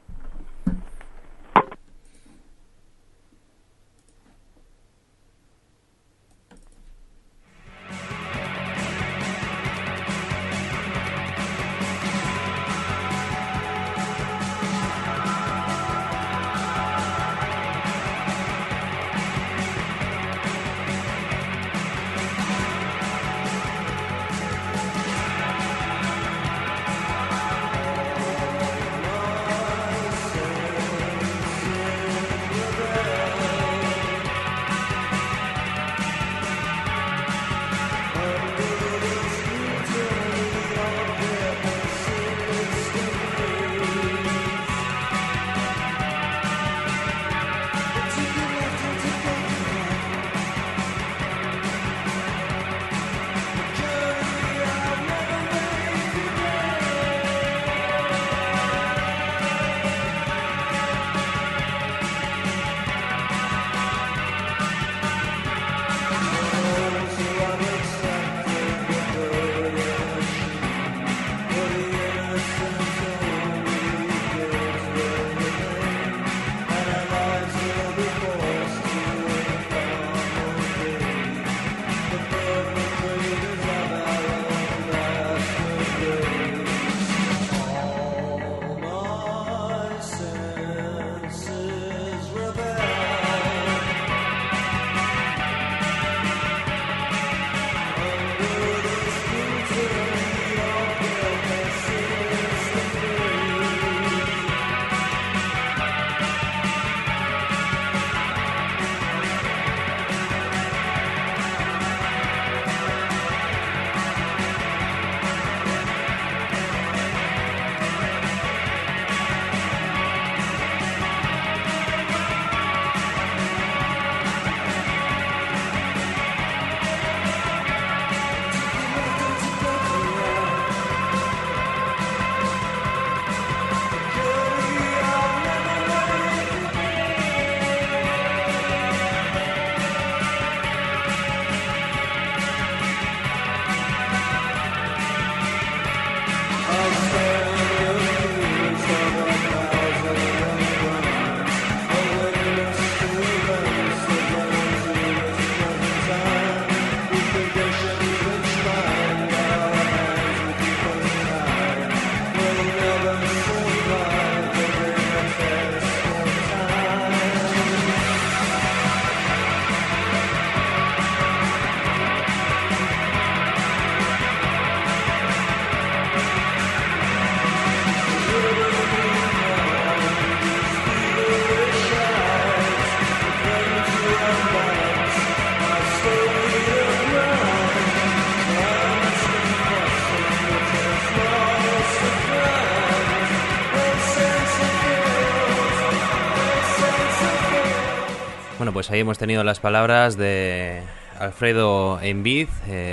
Bueno, pues ahí hemos tenido las palabras de Alfredo Envid,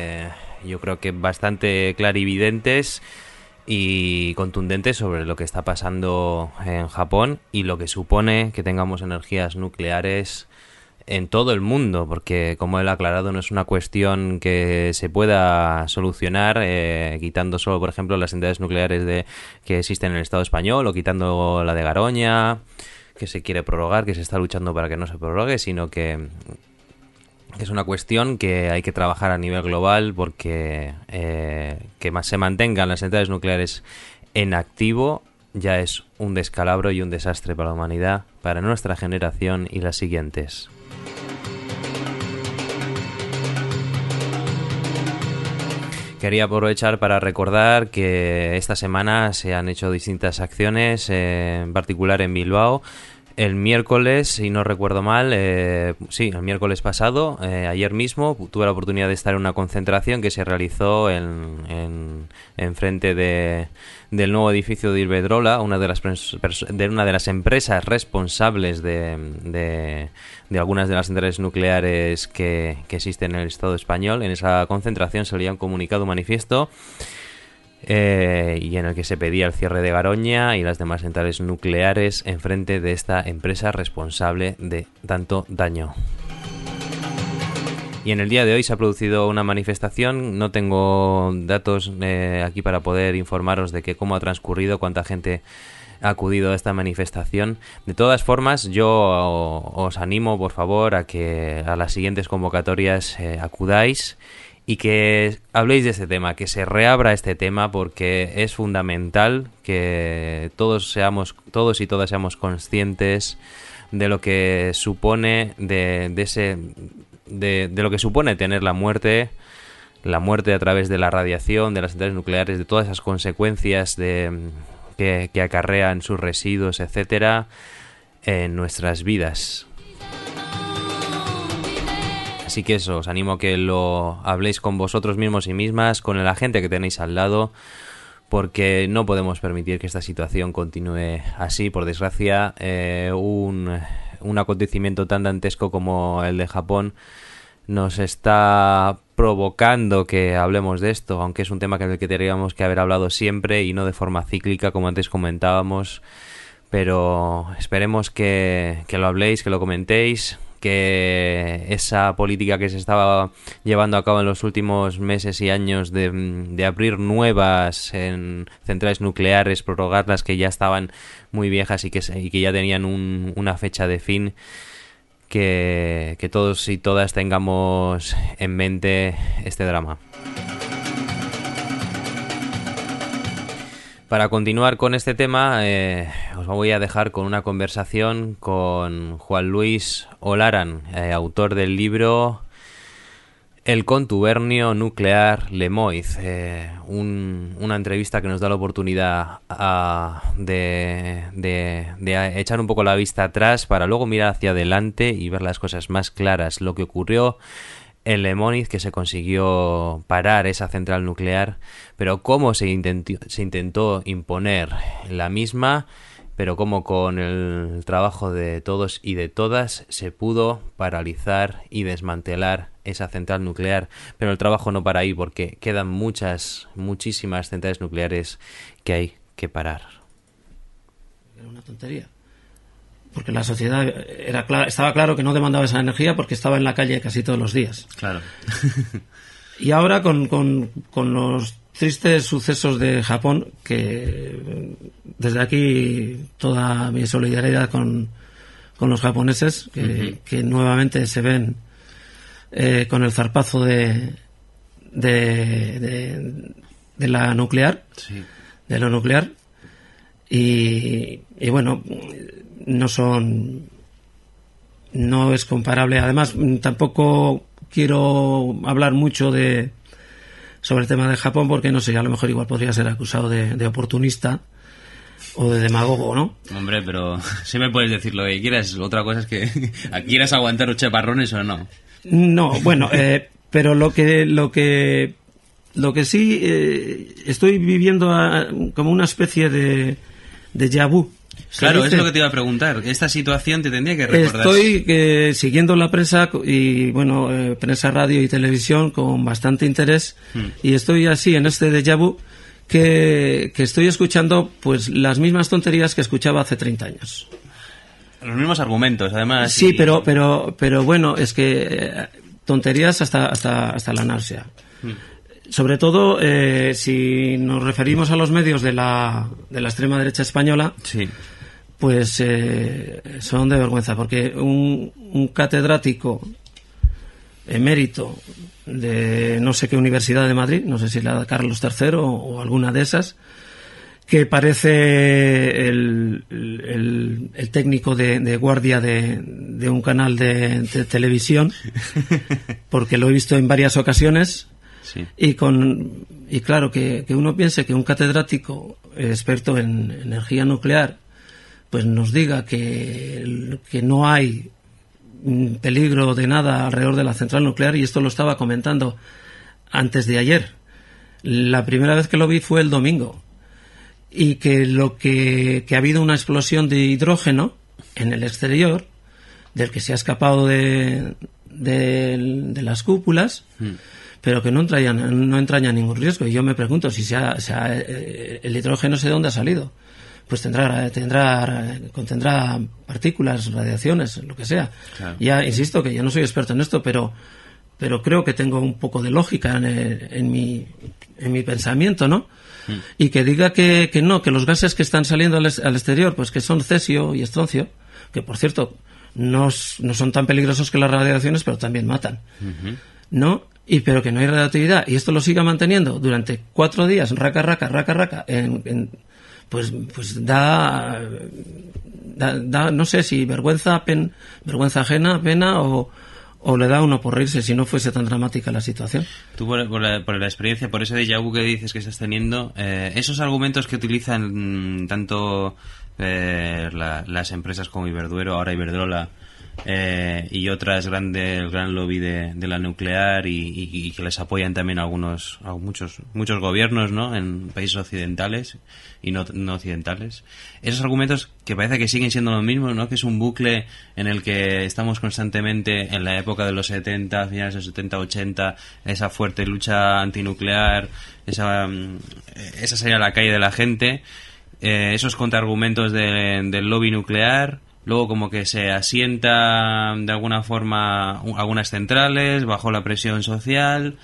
yo creo que bastante clarividentes y contundentes sobre lo que está pasando en Japón y lo que supone que tengamos energías nucleares en todo el mundo, porque como él ha aclarado no es una cuestión que se pueda solucionar quitando solo, por ejemplo, las centrales nucleares que existen en el Estado español o quitando la de Garoña, que se quiere prorrogar, que se está luchando para que no se prorrogue, sino que es una cuestión que hay que trabajar a nivel global porque que más se mantengan las centrales nucleares en activo ya es un descalabro y un desastre para la humanidad, para nuestra generación y las siguientes. Quería aprovechar para recordar que esta semana se han hecho distintas acciones, en particular en Bilbao, el miércoles, si no recuerdo mal, sí, el miércoles pasado, ayer mismo, tuve la oportunidad de estar en una concentración que se realizó en frente del nuevo edificio de Iberdrola, una de las empresas responsables de algunas de las centrales nucleares que existen en el Estado español. En esa concentración salía un comunicado manifiesto y en el que se pedía el cierre de Garoña y las demás centrales nucleares en frente de esta empresa responsable de tanto daño. Y en el día de hoy se ha producido una manifestación. No tengo datos aquí para poder informaros de cómo ha transcurrido, cuánta gente ha acudido a esta manifestación. De todas formas, yo os animo, por favor, a que a las siguientes convocatorias acudáis y que habléis de este tema, que se reabra este tema, porque es fundamental que todos y todas seamos conscientes de lo que supone de lo que supone tener la muerte a través de la radiación, de las centrales nucleares, de todas esas consecuencias que acarrean sus residuos, etcétera, en nuestras vidas. Así que eso, os animo a que lo habléis con vosotros mismos y mismas, con la gente que tenéis al lado, porque no podemos permitir que esta situación continúe así. Por desgracia, un acontecimiento tan dantesco como el de Japón nos está provocando que hablemos de esto, aunque es un tema del que tendríamos que haber hablado siempre y no de forma cíclica, como antes comentábamos. Pero esperemos que lo habléis, que lo comentéis, que esa política que se estaba llevando a cabo en los últimos meses y años de abrir nuevas en centrales nucleares, prorrogar las que ya estaban muy viejas y que ya tenían una fecha de fin, que todos y todas tengamos en mente este drama. Para continuar con este tema, os voy a dejar con una conversación con Juan Luis Olaran, autor del libro El contubernio nuclear Lemoiz, una entrevista que nos da la oportunidad de echar un poco la vista atrás para luego mirar hacia adelante y ver las cosas más claras, lo que ocurrió en Lemoiz, que se consiguió parar esa central nuclear, pero cómo se intentó imponer la misma, pero cómo con el trabajo de todos y de todas se pudo paralizar y desmantelar esa central nuclear. Pero el trabajo no para ahí, porque quedan muchísimas centrales nucleares que hay que parar. Era una tontería, porque la sociedad estaba claro que no demandaba esa energía porque estaba en la calle casi todos los días. Claro. Y ahora con los tristes sucesos de Japón, que desde aquí toda mi solidaridad con los japoneses, que nuevamente se ven con el zarpazo de la nuclear, sí, de lo nuclear, y bueno, no es comparable. Además, tampoco quiero hablar mucho sobre el tema de Japón, porque no sé, a lo mejor igual podría ser acusado de oportunista o de demagogo, ¿no? Hombre, pero sí me puedes decir lo que quieras. Otra cosa es que quieras aguantar los chaparrones o no. No, bueno, pero lo que sí estoy viviendo como una especie de déjà vu. Claro, es lo que te iba a preguntar. Esta situación te tendría que recordar. Estoy siguiendo la prensa y, bueno, prensa, radio y televisión con bastante interés, y estoy así en este déjà vu que estoy escuchando pues las mismas tonterías que escuchaba hace 30 años. Los mismos argumentos, además. Sí, pero bueno, es que tonterías hasta la náusea. Sobre todo si nos referimos a los medios de la extrema derecha española, sí, pues son de vergüenza, porque un catedrático emérito de no sé qué universidad de Madrid, no sé si la Carlos III o alguna de esas, que parece el técnico de guardia de un canal de televisión, porque lo he visto en varias ocasiones. Sí. Y claro, que uno piense que un catedrático experto en energía nuclear pues nos diga que no hay peligro de nada alrededor de la central nuclear, y esto lo estaba comentando antes de ayer. La primera vez que lo vi fue el domingo, y que ha habido una explosión de hidrógeno en el exterior, del que se ha escapado de las cúpulas, pero que no entraña ningún riesgo. Y yo me pregunto si el hidrógeno sé de dónde ha salido. Pues contendrá partículas, radiaciones, lo que sea. Claro. Ya insisto que yo no soy experto en esto, pero creo que tengo un poco de lógica en mi pensamiento, ¿no? Y que diga que no, que los gases que están saliendo al exterior, pues que son cesio y estroncio, que por cierto no son tan peligrosos que las radiaciones, pero también matan, ¿no? Pero que no hay radioactividad, y esto lo siga manteniendo durante 4 días, raca, pues da no sé si vergüenza ajena, pena, o le da a uno por reírse si no fuese tan dramática la situación. Tú por la experiencia, por ese déjà vu que dices que estás teniendo, esos argumentos que utilizan tanto las empresas como Iberduero, ahora Iberdrola, y otras el gran lobby de la nuclear, y que les apoyan también muchos gobiernos, ¿no?, en países occidentales y no occidentales. Esos argumentos que parece que siguen siendo los mismos, ¿no?, que es un bucle en el que estamos constantemente en la época de los 70, finales de los 70, 80, esa fuerte lucha antinuclear, esa salida a la calle de la gente, esos contraargumentos del lobby nuclear. Luego como que se asienta de alguna forma algunas centrales bajo la presión social.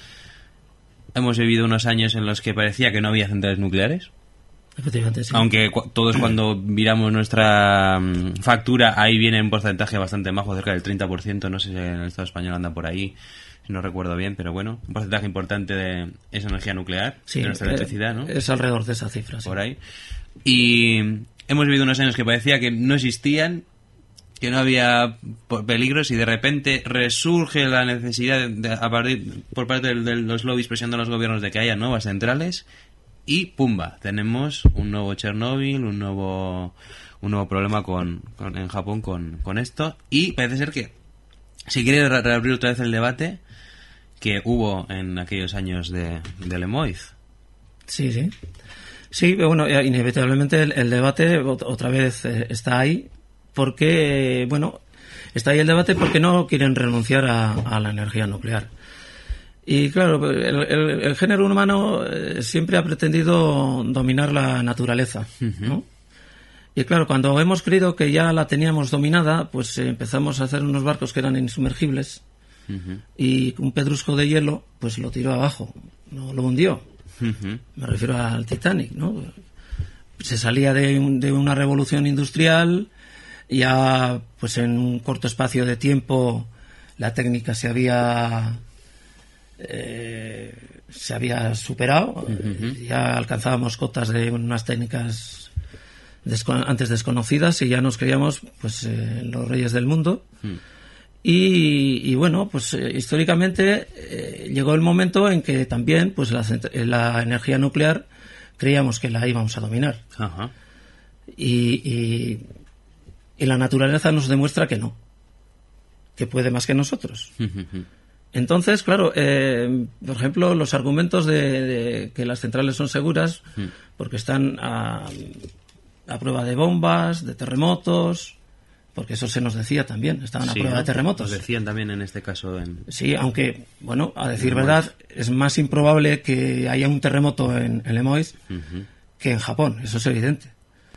Hemos vivido unos años en los que parecía que no había centrales nucleares. Efectivamente, sí. Aunque todos cuando miramos nuestra factura, ahí viene un porcentaje bastante bajo, cerca del 30%, no sé si en el Estado español anda por ahí, si no recuerdo bien, pero bueno, un porcentaje importante de esa energía nuclear, sí, de nuestra electricidad, ¿no? Es alrededor de esa cifra, por ahí. Y hemos vivido unos años que parecía que no existían, que no había peligros, y de repente resurge la necesidad por parte de los lobbies presionando a los gobiernos de que haya nuevas centrales, y ¡pumba! Tenemos un nuevo Chernóbil, un nuevo problema en Japón con esto, y parece ser que si quiere reabrir otra vez el debate que hubo en aquellos años de Lemoiz. Sí. Sí, bueno, inevitablemente el debate otra vez está ahí, porque, bueno, está ahí el debate porque no quieren renunciar a la energía nuclear. Y claro, el género humano siempre ha pretendido dominar la naturaleza, ¿no? Y claro, cuando hemos creído que ya la teníamos dominada, pues empezamos a hacer unos barcos que eran insumergibles, y un pedrusco de hielo pues lo tiró abajo, no lo hundió. Me refiero al Titanic, ¿no? Se salía de una revolución industrial, ya pues en un corto espacio de tiempo la técnica se había superado, ya alcanzábamos cotas de unas técnicas antes desconocidas, y ya nos creíamos pues los reyes del mundo. Y bueno, pues históricamente llegó el momento en que también pues la energía nuclear creíamos que la íbamos a dominar. Ajá. Y la naturaleza nos demuestra que no, que puede más que nosotros. Entonces, claro, por ejemplo, los argumentos de que las centrales son seguras porque están a prueba de bombas, de terremotos, porque eso se nos decía también, estaban a prueba de terremotos. Nos decían también en este caso. Sí, aunque, bueno, a decir verdad, es más improbable que haya un terremoto en Lemoiz que en Japón, eso es evidente.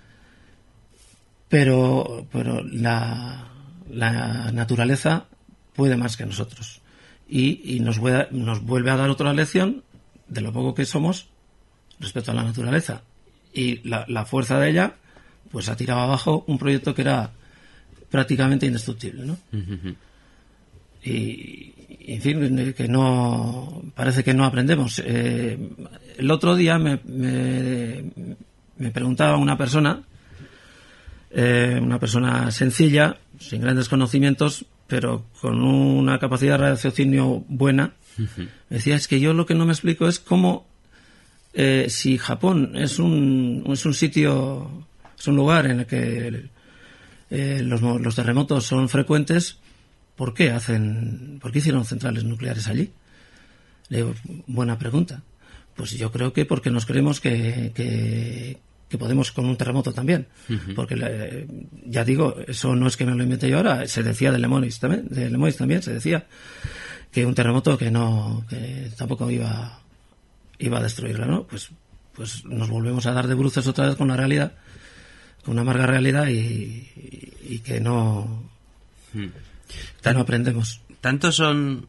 Pero la naturaleza puede más que nosotros. Y nos vuelve a dar otra lección de lo poco que somos respecto a la naturaleza. Y la fuerza de ella, pues ha tirado abajo un proyecto que era prácticamente indestructible, ¿no? Y en fin, que no parece que no aprendemos. El otro día me preguntaba una persona sencilla, sin grandes conocimientos, pero con una capacidad de raciocinio buena. Decía, es que yo lo que no me explico es cómo, si Japón es un sitio, es un lugar en el que los terremotos son frecuentes, ¿por qué hicieron centrales nucleares allí? Le digo, buena pregunta. Pues yo creo que porque nos creemos que podemos con un terremoto también. Porque, ya digo, eso no es que me lo inventé yo ahora, se decía de Lemoyne también se decía que un terremoto que tampoco iba a destruirla, ¿no? Pues nos volvemos a dar de bruces otra vez con la realidad, con una amarga realidad y que no aprendemos. Tanto es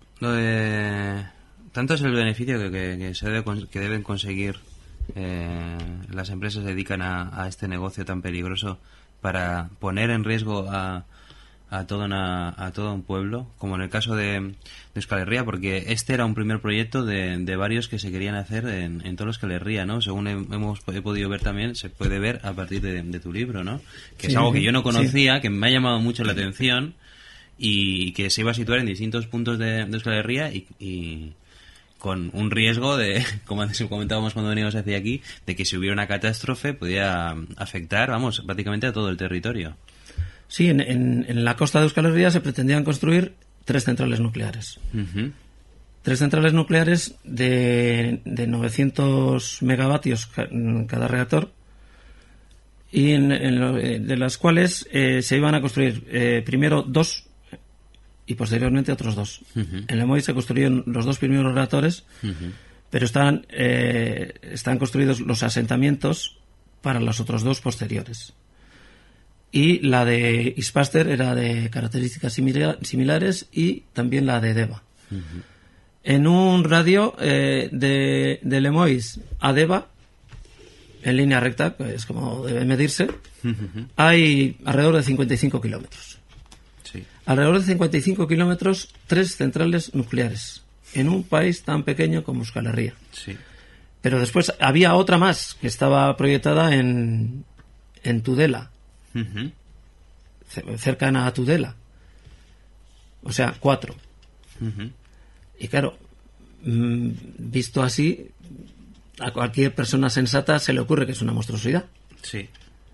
el beneficio que deben conseguir las empresas que se dedican a este negocio tan peligroso para poner en riesgo a todo un pueblo, como en el caso de Euskal Herria, porque este era un primer proyecto de varios que se querían hacer en todo Euskal Herria, ¿no? Según he podido ver también, se puede ver a partir de tu libro, ¿no? Que es algo que yo no conocía, que me ha llamado mucho la atención y que se iba a situar en distintos puntos de Euskal Herria y con un riesgo de, como antes comentábamos cuando veníamos hacia aquí, de que si hubiera una catástrofe podía afectar, prácticamente a todo el territorio. Sí, en la costa de Euskal Herria se pretendían construir 3 centrales nucleares. 3 centrales nucleares de 900 megavatios cada reactor, y de las cuales se iban a construir primero 2 y posteriormente otros 2. En Lemoyne se construyeron los 2 primeros reactores, pero están construidos los asentamientos para los otros 2 posteriores. Y la de Ispaster era de características similares, y también la de Deva. En un radio de Lemoyne a Deva, en línea recta, que es como debe medirse, hay alrededor de 55 kilómetros. Sí. Alrededor de 55 kilómetros, 3 centrales nucleares, en un país tan pequeño como Euskal Herria. Sí. Pero después había otra más que estaba proyectada en Tudela, cercana a Tudela. O sea, 4. Y claro, visto así, a cualquier persona sensata se le ocurre que es una monstruosidad. Sí.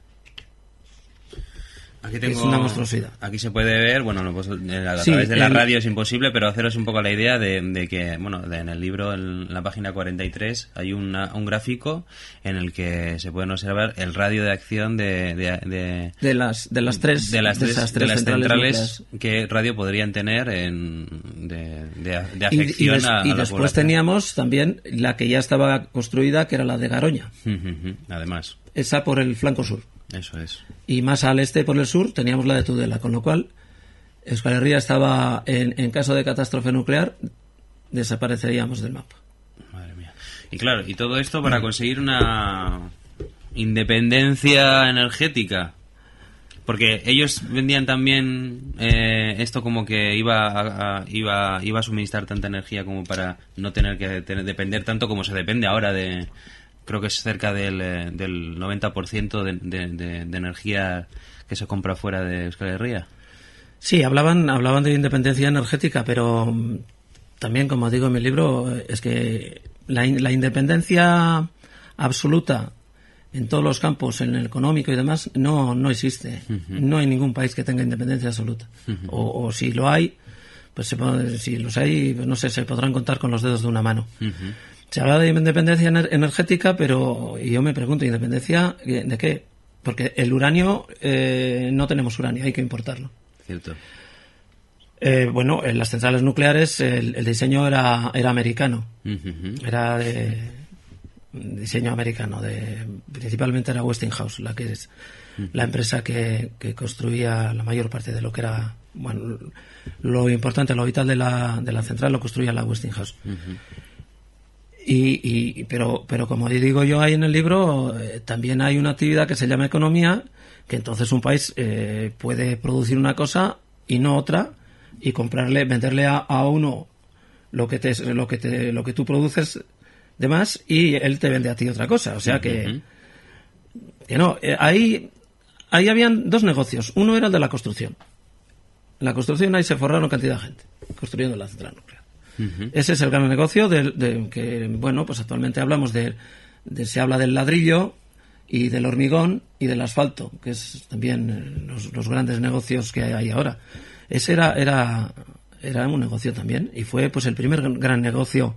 Es una monstruosidad. Aquí se puede ver, bueno, a través de la radio es imposible, pero haceros un poco la idea de que, en el libro, en la página 43, hay un gráfico en el que se pueden observar el radio de acción de las tres centrales, qué radio podrían tener de afección a la y después población. Teníamos también la que ya estaba construida, que era la de Garoña. Además. Esa por el flanco sur. Eso es. Y más al este, por el sur, teníamos la de Tudela, con lo cual Euskal Herria estaba, en caso de catástrofe nuclear, desapareceríamos del mapa. Madre mía. Y claro, y todo esto para conseguir una independencia energética. Porque ellos vendían también esto como que iba a suministrar tanta energía como para no tener que depender tanto como se depende ahora de... Creo que es cerca del 90% de energía que se compra fuera de Euskal Herria. Sí, hablaban de independencia energética, pero también, como digo en mi libro, es que la independencia absoluta en todos los campos, en el económico y demás, no existe. No hay ningún país que tenga independencia absoluta. O si lo hay, pues si los hay, pues no sé, se podrán contar con los dedos de una mano. Se habla de independencia energética, pero yo me pregunto, ¿independencia de qué? Porque el uranio, no tenemos uranio, hay que importarlo. Cierto. En las centrales nucleares el diseño era americano. Era de diseño americano. Principalmente era Westinghouse, la que es la empresa que construía la mayor parte de lo que era... Bueno, lo importante, lo vital de la central lo construía la Westinghouse. Pero como digo yo ahí en el libro, también hay una actividad que se llama economía, que entonces un país puede producir una cosa y no otra, y venderle a uno lo que tú produces de más, y él te vende a ti otra cosa. O sea que no, ahí habían 2 negocios. Uno era el de la construcción. En la construcción ahí se forraron cantidad de gente construyendo la central nuclear. Ese es el gran negocio que, bueno, pues actualmente hablamos se habla del ladrillo y del hormigón y del asfalto, que es también los grandes negocios que hay ahora. Ese era un negocio también, y fue pues el primer gran negocio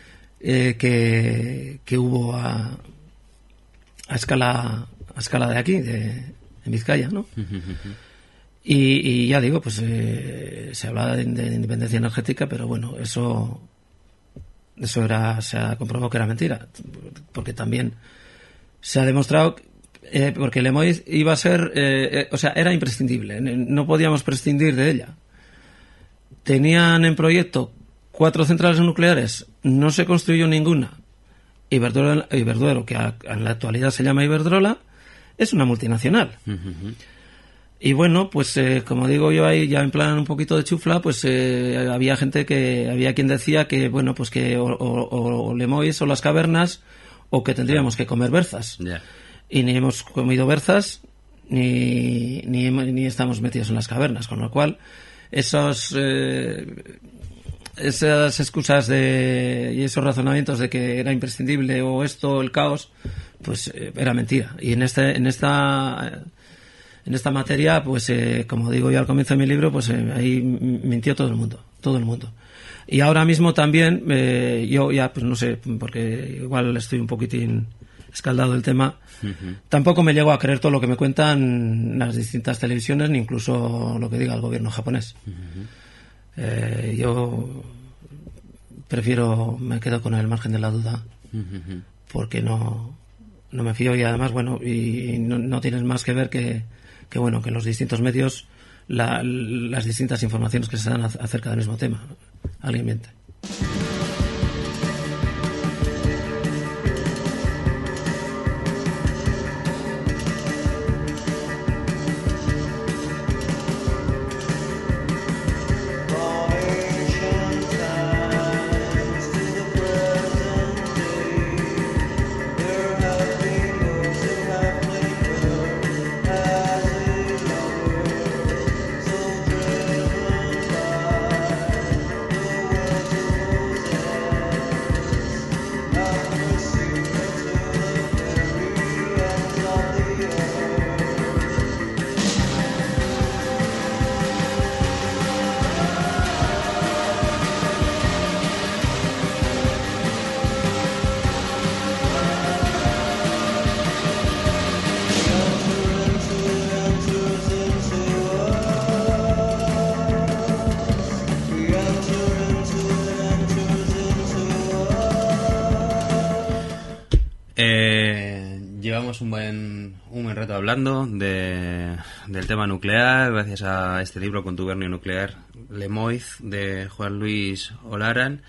que hubo a escala de aquí, en Vizcaya, ¿no? Y ya digo, pues se hablaba de independencia energética, pero bueno, eso se ha comprobado que era mentira, porque también se ha demostrado, porque Lemoiz iba a ser, era imprescindible, no podíamos prescindir de ella. Tenían en proyecto 4 centrales nucleares, no se construyó ninguna. Iberdrola, que en la actualidad se llama Iberdrola, es una multinacional. Y bueno, pues como digo yo ahí, ya en plan un poquito de chufla, pues había quien decía que, bueno, pues que o Lemoiz o las cavernas, o que tendríamos que comer berzas. Yeah. Y ni hemos comido berzas, ni estamos metidos en las cavernas, con lo cual esas excusas y esos razonamientos de que era imprescindible o esto, el caos, pues era mentira. Y en esta materia, pues como digo yo al comienzo de mi libro, pues ahí mintió todo el mundo. Y ahora mismo también, yo ya, pues no sé, porque igual estoy un poquitín escaldado el tema, tampoco me llego a creer todo lo que me cuentan las distintas televisiones, ni incluso lo que diga el gobierno japonés. Yo me quedo con el margen de la duda, porque no me fío, y además, bueno, y no tienes más que ver que bueno, que en los distintos medios las distintas informaciones que se dan acerca del mismo tema. Alguien miente. Llevamos un buen rato hablando del tema nuclear, gracias a este libro Contubernio nuclear, Lemoiz, de Juan Luis Olaran.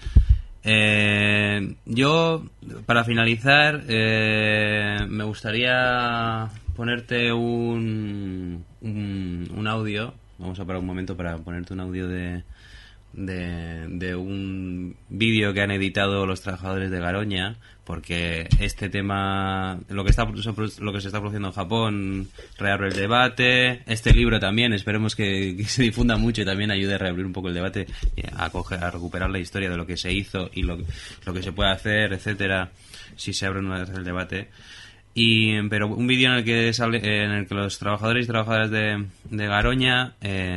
Yo, para finalizar, me gustaría ponerte un audio. Vamos a parar un momento para ponerte un audio de un vídeo que han editado los trabajadores de Garoña, porque este tema, lo que se está produciendo en Japón, reabre el debate. Este libro también, esperemos que se difunda mucho y también ayude a reabrir un poco el debate, a recuperar la historia de lo que se hizo y lo que se puede hacer, etcétera, si se abre una vez el debate. Pero un vídeo en el que los trabajadores y trabajadoras de Garoña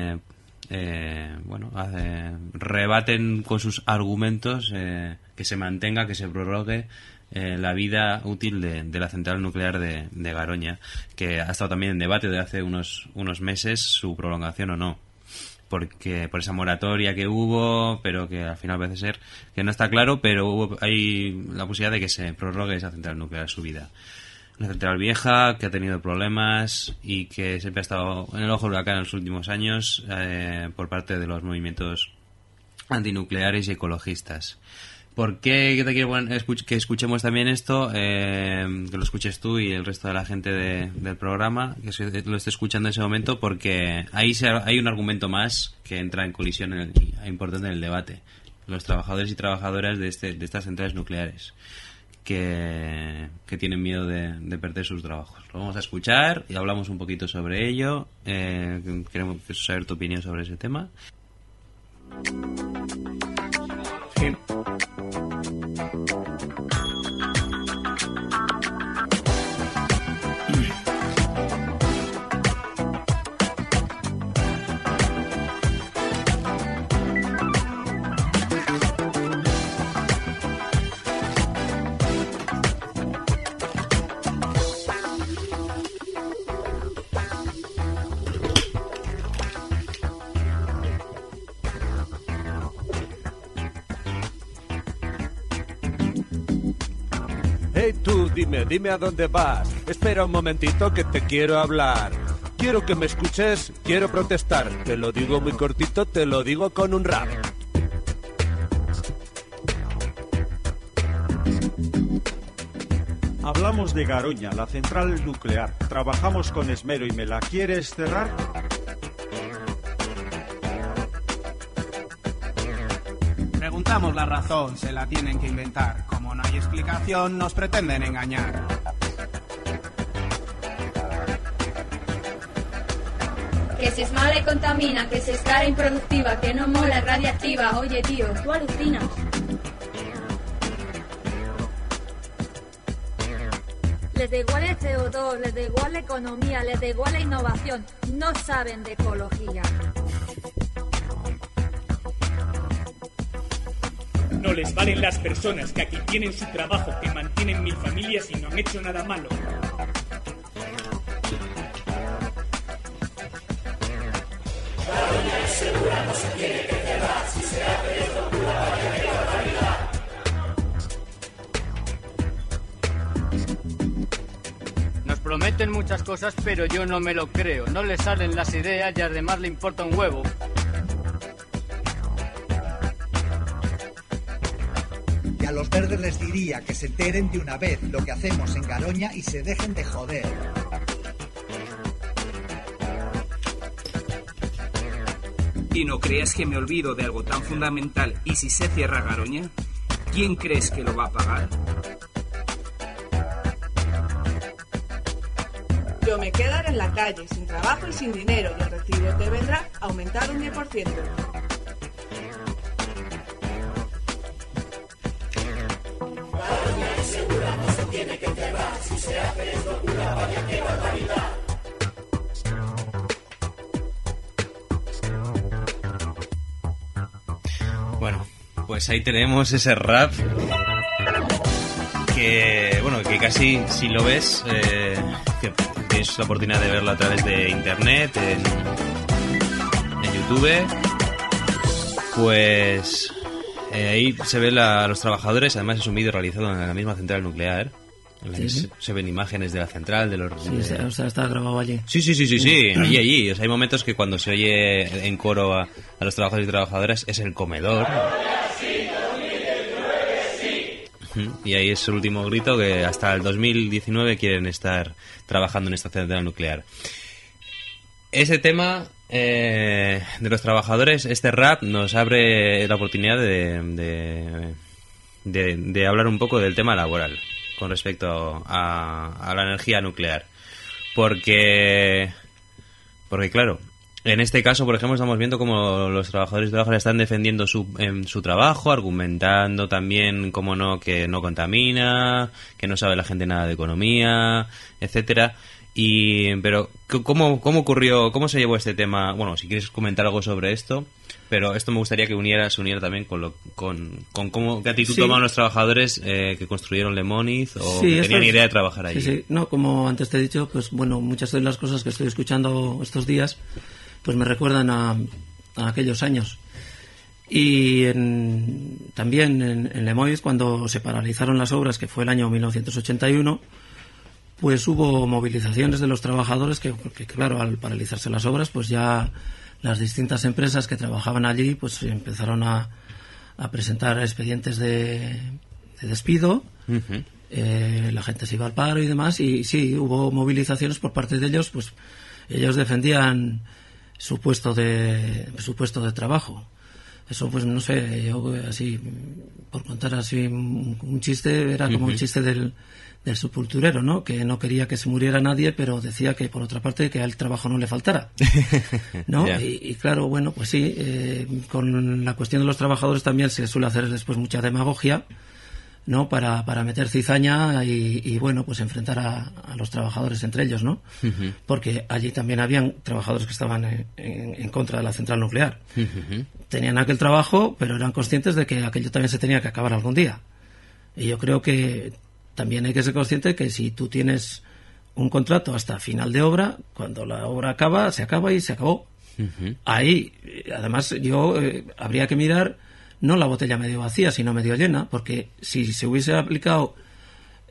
rebaten con sus argumentos que se mantenga, que se prorrogue la vida útil de la central nuclear de Garoña, que ha estado también en debate de hace unos meses su prolongación o no, porque por esa moratoria que hubo, pero que al final parece ser que no está claro, pero hay la posibilidad de que se prorrogue esa central nuclear su vida. Una central vieja que ha tenido problemas y que siempre ha estado en el ojo del huracán en los últimos años por parte de los movimientos antinucleares y ecologistas. ¿Por qué te quiero que escuchemos también esto? Que lo escuches tú y el resto de la gente del programa, que lo esté escuchando en ese momento, porque ahí hay un argumento más que entra en colisión importante en el debate. Los trabajadores y trabajadoras de estas centrales nucleares que tienen miedo de perder sus trabajos. Lo vamos a escuchar y hablamos un poquito sobre ello. Queremos saber tu opinión sobre ese tema. Sí. Hey tú, dime a dónde vas. Espera un momentito que te quiero hablar. Quiero que me escuches, quiero protestar. Te lo digo muy cortito, te lo digo con un rap. Hablamos de Garoña, la central nuclear. Trabajamos con esmero y me la quieres cerrar. Preguntamos la razón, se la tienen que inventar. Como no hay explicación, nos pretenden engañar. Que si es mala y contamina, que si es cara e improductiva, que no mola, es radiactiva. Oye, tío, tú alucinas. Les da igual el CO2, les da igual la economía, les da igual la innovación. No saben de ecología. No les valen las personas que aquí tienen su trabajo, que mantienen 1000 familias y no han hecho nada malo. Garoña es segura, no se tiene que cerrar. Si se hace esto, pura vaya que barbaridad. Nos prometen muchas cosas, pero yo no me lo creo. No les salen las ideas y además le importa un huevo. Y a los verdes les diría que se enteren de una vez lo que hacemos en Garoña y se dejen de joder. Y no creas que me olvido de algo tan fundamental. ¿Y si se cierra Garoña? ¿Quién crees que lo va a pagar? Yo me quedaré en la calle, sin trabajo y sin dinero, y el recibo te vendrá a aumentar un 10%. Garoña es segura, no se tiene que cerrar. Si se hace esto, pura vaya que barbaridad. Bueno, pues ahí tenemos ese rap que, bueno, que casi si lo ves, que tienes la oportunidad de verlo a través de internet, en YouTube, pues ahí se ve a los trabajadores. Además es un vídeo realizado en la misma central nuclear. Sí. Se ven imágenes de la central, de los... Sí, o sea, está grabado allí. Sí, allí. O sea, hay momentos que cuando se oye en coro a los trabajadores y trabajadoras es el comedor. Y ahí es el último grito, que hasta el 2019 quieren estar trabajando en esta central nuclear. Ese tema de los trabajadores, este rap nos abre la oportunidad de hablar un poco del tema laboral con respecto a la energía nuclear. Porque claro, en este caso, por ejemplo, estamos viendo cómo los trabajadores y trabajadoras están defendiendo su trabajo, argumentando también, cómo no, que no contamina, que no sabe la gente nada de economía, etcétera. Pero ¿cómo ocurrió, cómo se llevó este tema? Bueno, si quieres comentar algo sobre esto, pero esto me gustaría que se uniera también con cómo, qué actitud toman los trabajadores que construyeron Lemoniz o que tenían idea de trabajar allí. Sí, no, como antes te he dicho, pues bueno, muchas de las cosas que estoy escuchando estos días, pues me recuerdan a aquellos años. Y también en Lemoiz, cuando se paralizaron las obras, que fue el año 1981, pues hubo movilizaciones de los trabajadores porque claro, al paralizarse las obras, pues ya las distintas empresas que trabajaban allí pues empezaron a presentar expedientes de despido. Uh-huh. La gente se iba al paro y demás, y sí, hubo movilizaciones por parte de ellos, pues ellos defendían su puesto de trabajo. Eso, pues no sé, yo así, por contar así un chiste, era como el chiste del sepulturero, ¿no? Que no quería que se muriera nadie, pero decía que, por otra parte, que al trabajo no le faltara, ¿no? Yeah. Y claro, bueno, pues sí, con la cuestión de los trabajadores también se suele hacer después mucha demagogia, ¿no? Para meter cizaña y bueno, pues enfrentar a los trabajadores entre ellos, ¿no? Uh-huh. Porque allí también habían trabajadores que estaban en contra de la central nuclear. Uh-huh. Tenían aquel trabajo, pero eran conscientes de que aquello también se tenía que acabar algún día. Y yo creo que también hay que ser consciente que si tú tienes un contrato hasta final de obra, cuando la obra acaba, se acaba y se acabó. Uh-huh. Ahí, además, habría que mirar no la botella medio vacía, sino medio llena, porque si se hubiese aplicado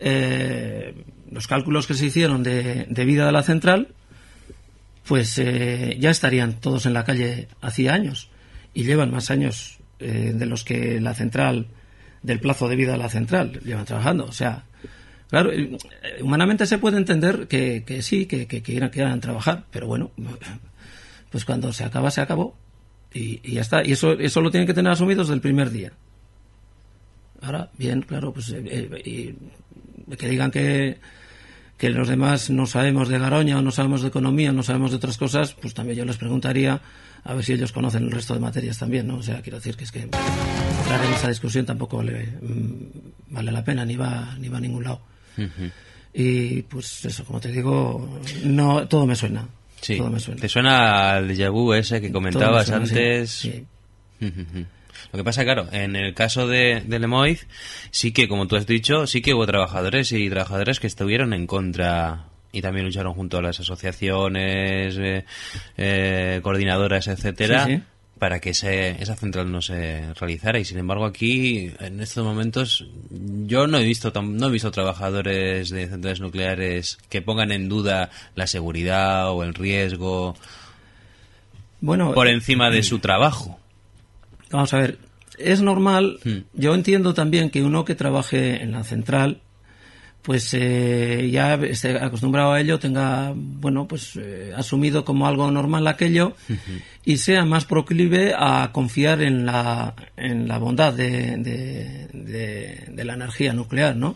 los cálculos que se hicieron de vida de la central, pues ya estarían todos en la calle hacía años, y llevan más años de los que la central, del plazo de vida de la central, llevan trabajando. O sea, claro, humanamente se puede entender que sí, que quieran trabajar, pero bueno, pues cuando se acaba, se acabó, y ya está. Y eso lo tienen que tener asumido desde el primer día. Ahora, bien, claro, pues y que digan que los demás no sabemos de Garoña, o no sabemos de economía, no sabemos de otras cosas, pues también yo les preguntaría a ver si ellos conocen el resto de materias también, ¿no? O sea, quiero decir que es que entrar en esa discusión tampoco vale la pena, ni va a ningún lado. Uh-huh. Y pues eso, como te digo, no, todo me suena. Sí. Todo me suena. ¿Te suena al déjà vu ese que comentabas antes? Sí. Uh-huh. Lo que pasa, claro, en el caso de Lemoiz, sí que, como tú has dicho, sí que hubo trabajadores y trabajadoras que estuvieron en contra y también lucharon junto a las asociaciones, coordinadoras, etcétera, sí, para que esa central no se realizara. Y sin embargo, aquí, en estos momentos, yo no he visto trabajadores de centrales nucleares que pongan en duda la seguridad o el riesgo por encima de su trabajo. Vamos a ver, es normal. Yo entiendo también que uno que trabaje en la central, pues ya esté acostumbrado a ello, tenga, bueno, pues asumido como algo normal aquello, y sea más proclive a confiar en la bondad de la energía nuclear, ¿no?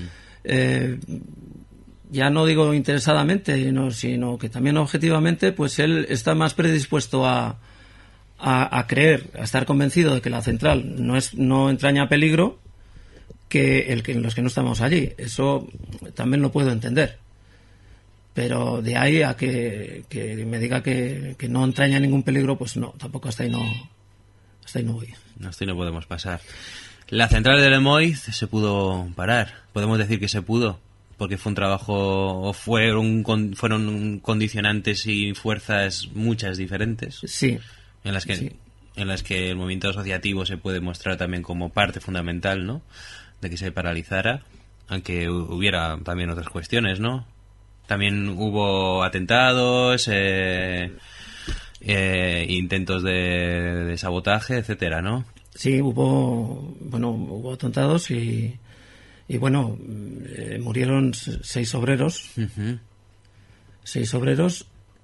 Ya no digo interesadamente, sino que también objetivamente, pues él está más predispuesto a creer, a estar convencido de que la central no entraña peligro que los que no estamos allí. Eso también lo puedo entender, pero de ahí a que me diga que no entraña ningún peligro, pues no, tampoco hasta ahí no voy. Hasta ahí no podemos pasar. La central de Lemoiz se pudo parar, podemos decir que se pudo, porque fue un trabajo, o fueron condicionantes y fuerzas muchas diferentes. Sí. En las que el movimiento asociativo se puede mostrar también como parte fundamental, ¿no?, de que se paralizara, aunque hubiera también otras cuestiones, ¿no? También hubo atentados, intentos de sabotaje, etcétera, ¿no? Sí, hubo atentados y murieron 6 obreros. Uh-huh. 6 obreros.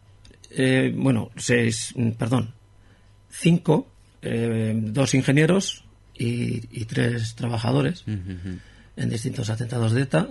5, 2 ingenieros y 3 trabajadores, uh-huh, en distintos atentados de ETA,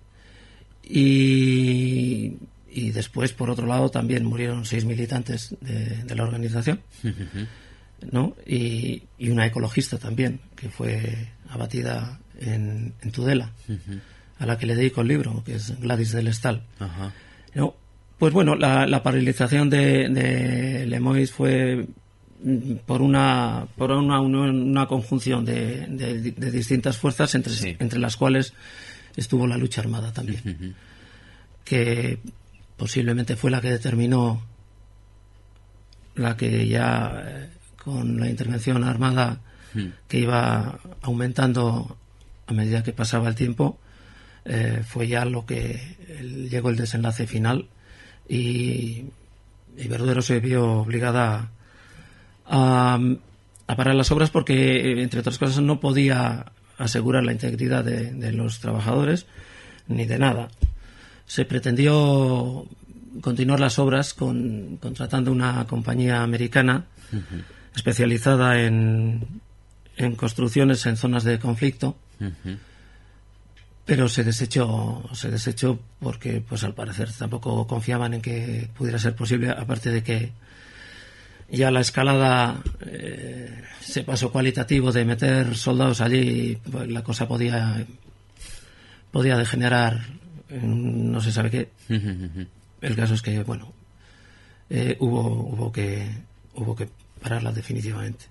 y después, por otro lado, también murieron 6 militantes de la organización, uh-huh, ¿no? Y una ecologista también, que fue abatida en Tudela, uh-huh, a la que le dedico el libro, que es Gladys del Estal. Uh-huh. ¿No? Pues bueno, la paralización de Lemoiz fue por una conjunción de distintas fuerzas, entre las cuales estuvo la lucha armada también, uh-huh, que posiblemente fue la que determinó, la que ya con la intervención armada, uh-huh, que iba aumentando a medida que pasaba el tiempo, fue ya lo que llegó el desenlace final, y Verduero se vio obligada a parar las obras porque, entre otras cosas, no podía asegurar la integridad de los trabajadores ni de nada. Se pretendió continuar las obras contratando una compañía americana, uh-huh, especializada en construcciones en zonas de conflicto, uh-huh, pero se desechó porque, pues, al parecer tampoco confiaban en que pudiera ser posible, aparte de que ya la escalada se pasó cualitativo de meter soldados allí, y pues la cosa podía degenerar en no se sabe qué. El caso es que, bueno, hubo que pararla definitivamente.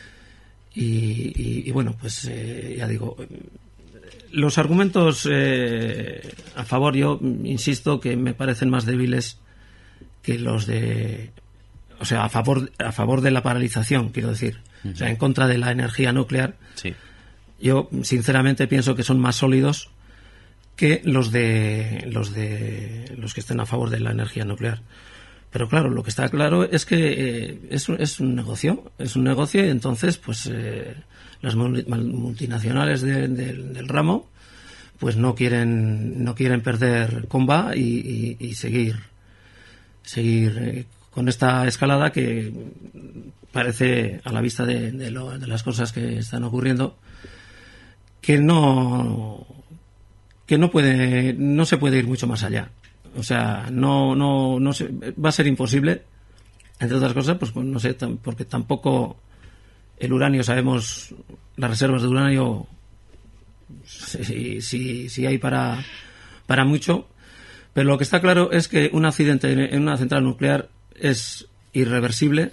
Y bueno, pues ya digo, los argumentos a favor, yo insisto que me parecen más débiles que los de... O sea, a favor de la paralización, quiero decir. Uh-huh. O sea, en contra de la energía nuclear. Sí. Yo, sinceramente, pienso que son más sólidos que los que estén a favor de la energía nuclear. Pero claro, lo que está claro es que es un negocio y entonces pues las multinacionales del ramo pues no quieren perder comba y seguir con esta escalada que parece, a la vista de las cosas que están ocurriendo, que no se puede ir mucho más allá. O sea, va a ser imposible, entre otras cosas, pues no sé, porque tampoco el uranio, sabemos las reservas de uranio, si hay para mucho, pero lo que está claro es que un accidente en una central nuclear es irreversible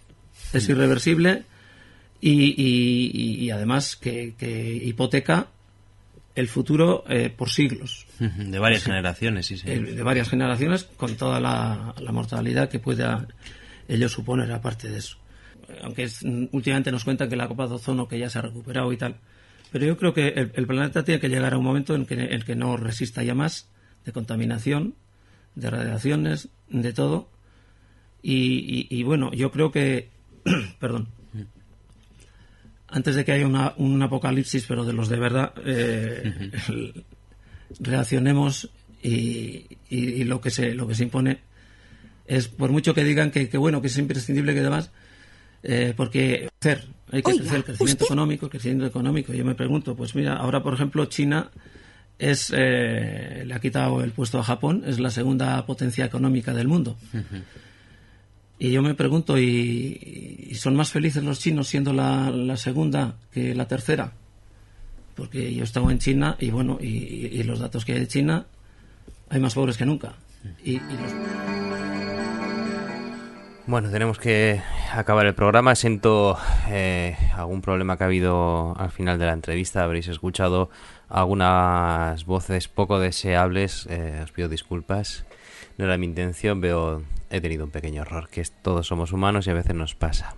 y además que hipoteca el futuro por siglos. De varias generaciones, sí. De varias generaciones, con toda la mortalidad que pueda ello suponer, aparte de eso. Aunque últimamente nos cuentan que la capa de ozono que ya se ha recuperado y tal. Pero yo creo que el planeta tiene que llegar a un momento en que no resista ya más de contaminación, de radiaciones, de todo. Y bueno, yo creo que... perdón. Antes de que haya un apocalipsis, pero de los de verdad, reaccionemos y lo que se impone es, por mucho que digan que bueno, que es imprescindible, que demás, porque hay que crecer, crecimiento económico. Yo me pregunto, pues mira, ahora por ejemplo China le ha quitado el puesto a Japón, es la segunda potencia económica del mundo. Y yo me pregunto, ¿y son más felices los chinos siendo la segunda que la tercera? Porque yo he estado en China y bueno, y los datos que hay de China, hay más pobres que nunca. Bueno, tenemos que acabar el programa. Siento algún problema que ha habido al final de la entrevista. Habréis escuchado algunas voces poco deseables. Os pido disculpas. No era mi intención, pero he tenido un pequeño error, que todos somos humanos y a veces nos pasa.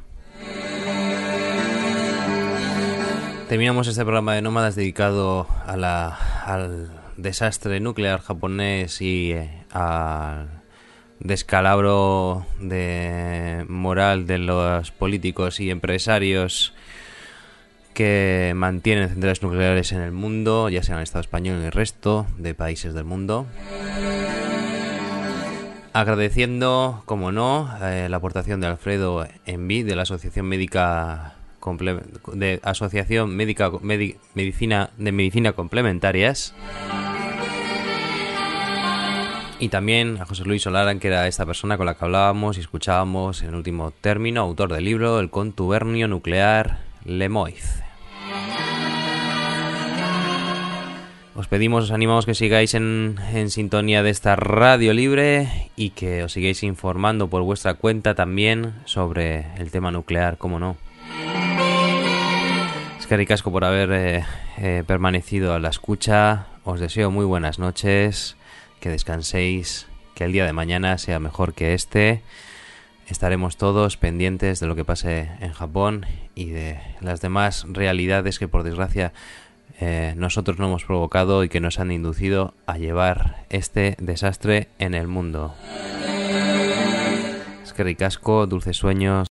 Terminamos este programa de Nómadas dedicado al desastre nuclear japonés y al descalabro de moral de los políticos y empresarios que mantienen centrales nucleares en el mundo, ya sea en el Estado español y el resto de países del mundo. Agradeciendo, como no, la aportación de Alfredo Enví, de la Asociación Médica Medicina Complementarias, y también a José Luis Olaran, que era esta persona con la que hablábamos y escuchábamos en último término, autor del libro El contubernio nuclear Lemoiz. Os pedimos, os animamos que sigáis en sintonía de esta radio libre y que os sigáis informando por vuestra cuenta también sobre el tema nuclear, cómo no. Es que ricasco por haber permanecido a la escucha. Os deseo muy buenas noches, que descanséis, que el día de mañana sea mejor que este. Estaremos todos pendientes de lo que pase en Japón y de las demás realidades que, por desgracia, nosotros no hemos provocado y que nos han inducido a llevar este desastre en el mundo. Es que ricasco, dulces sueños.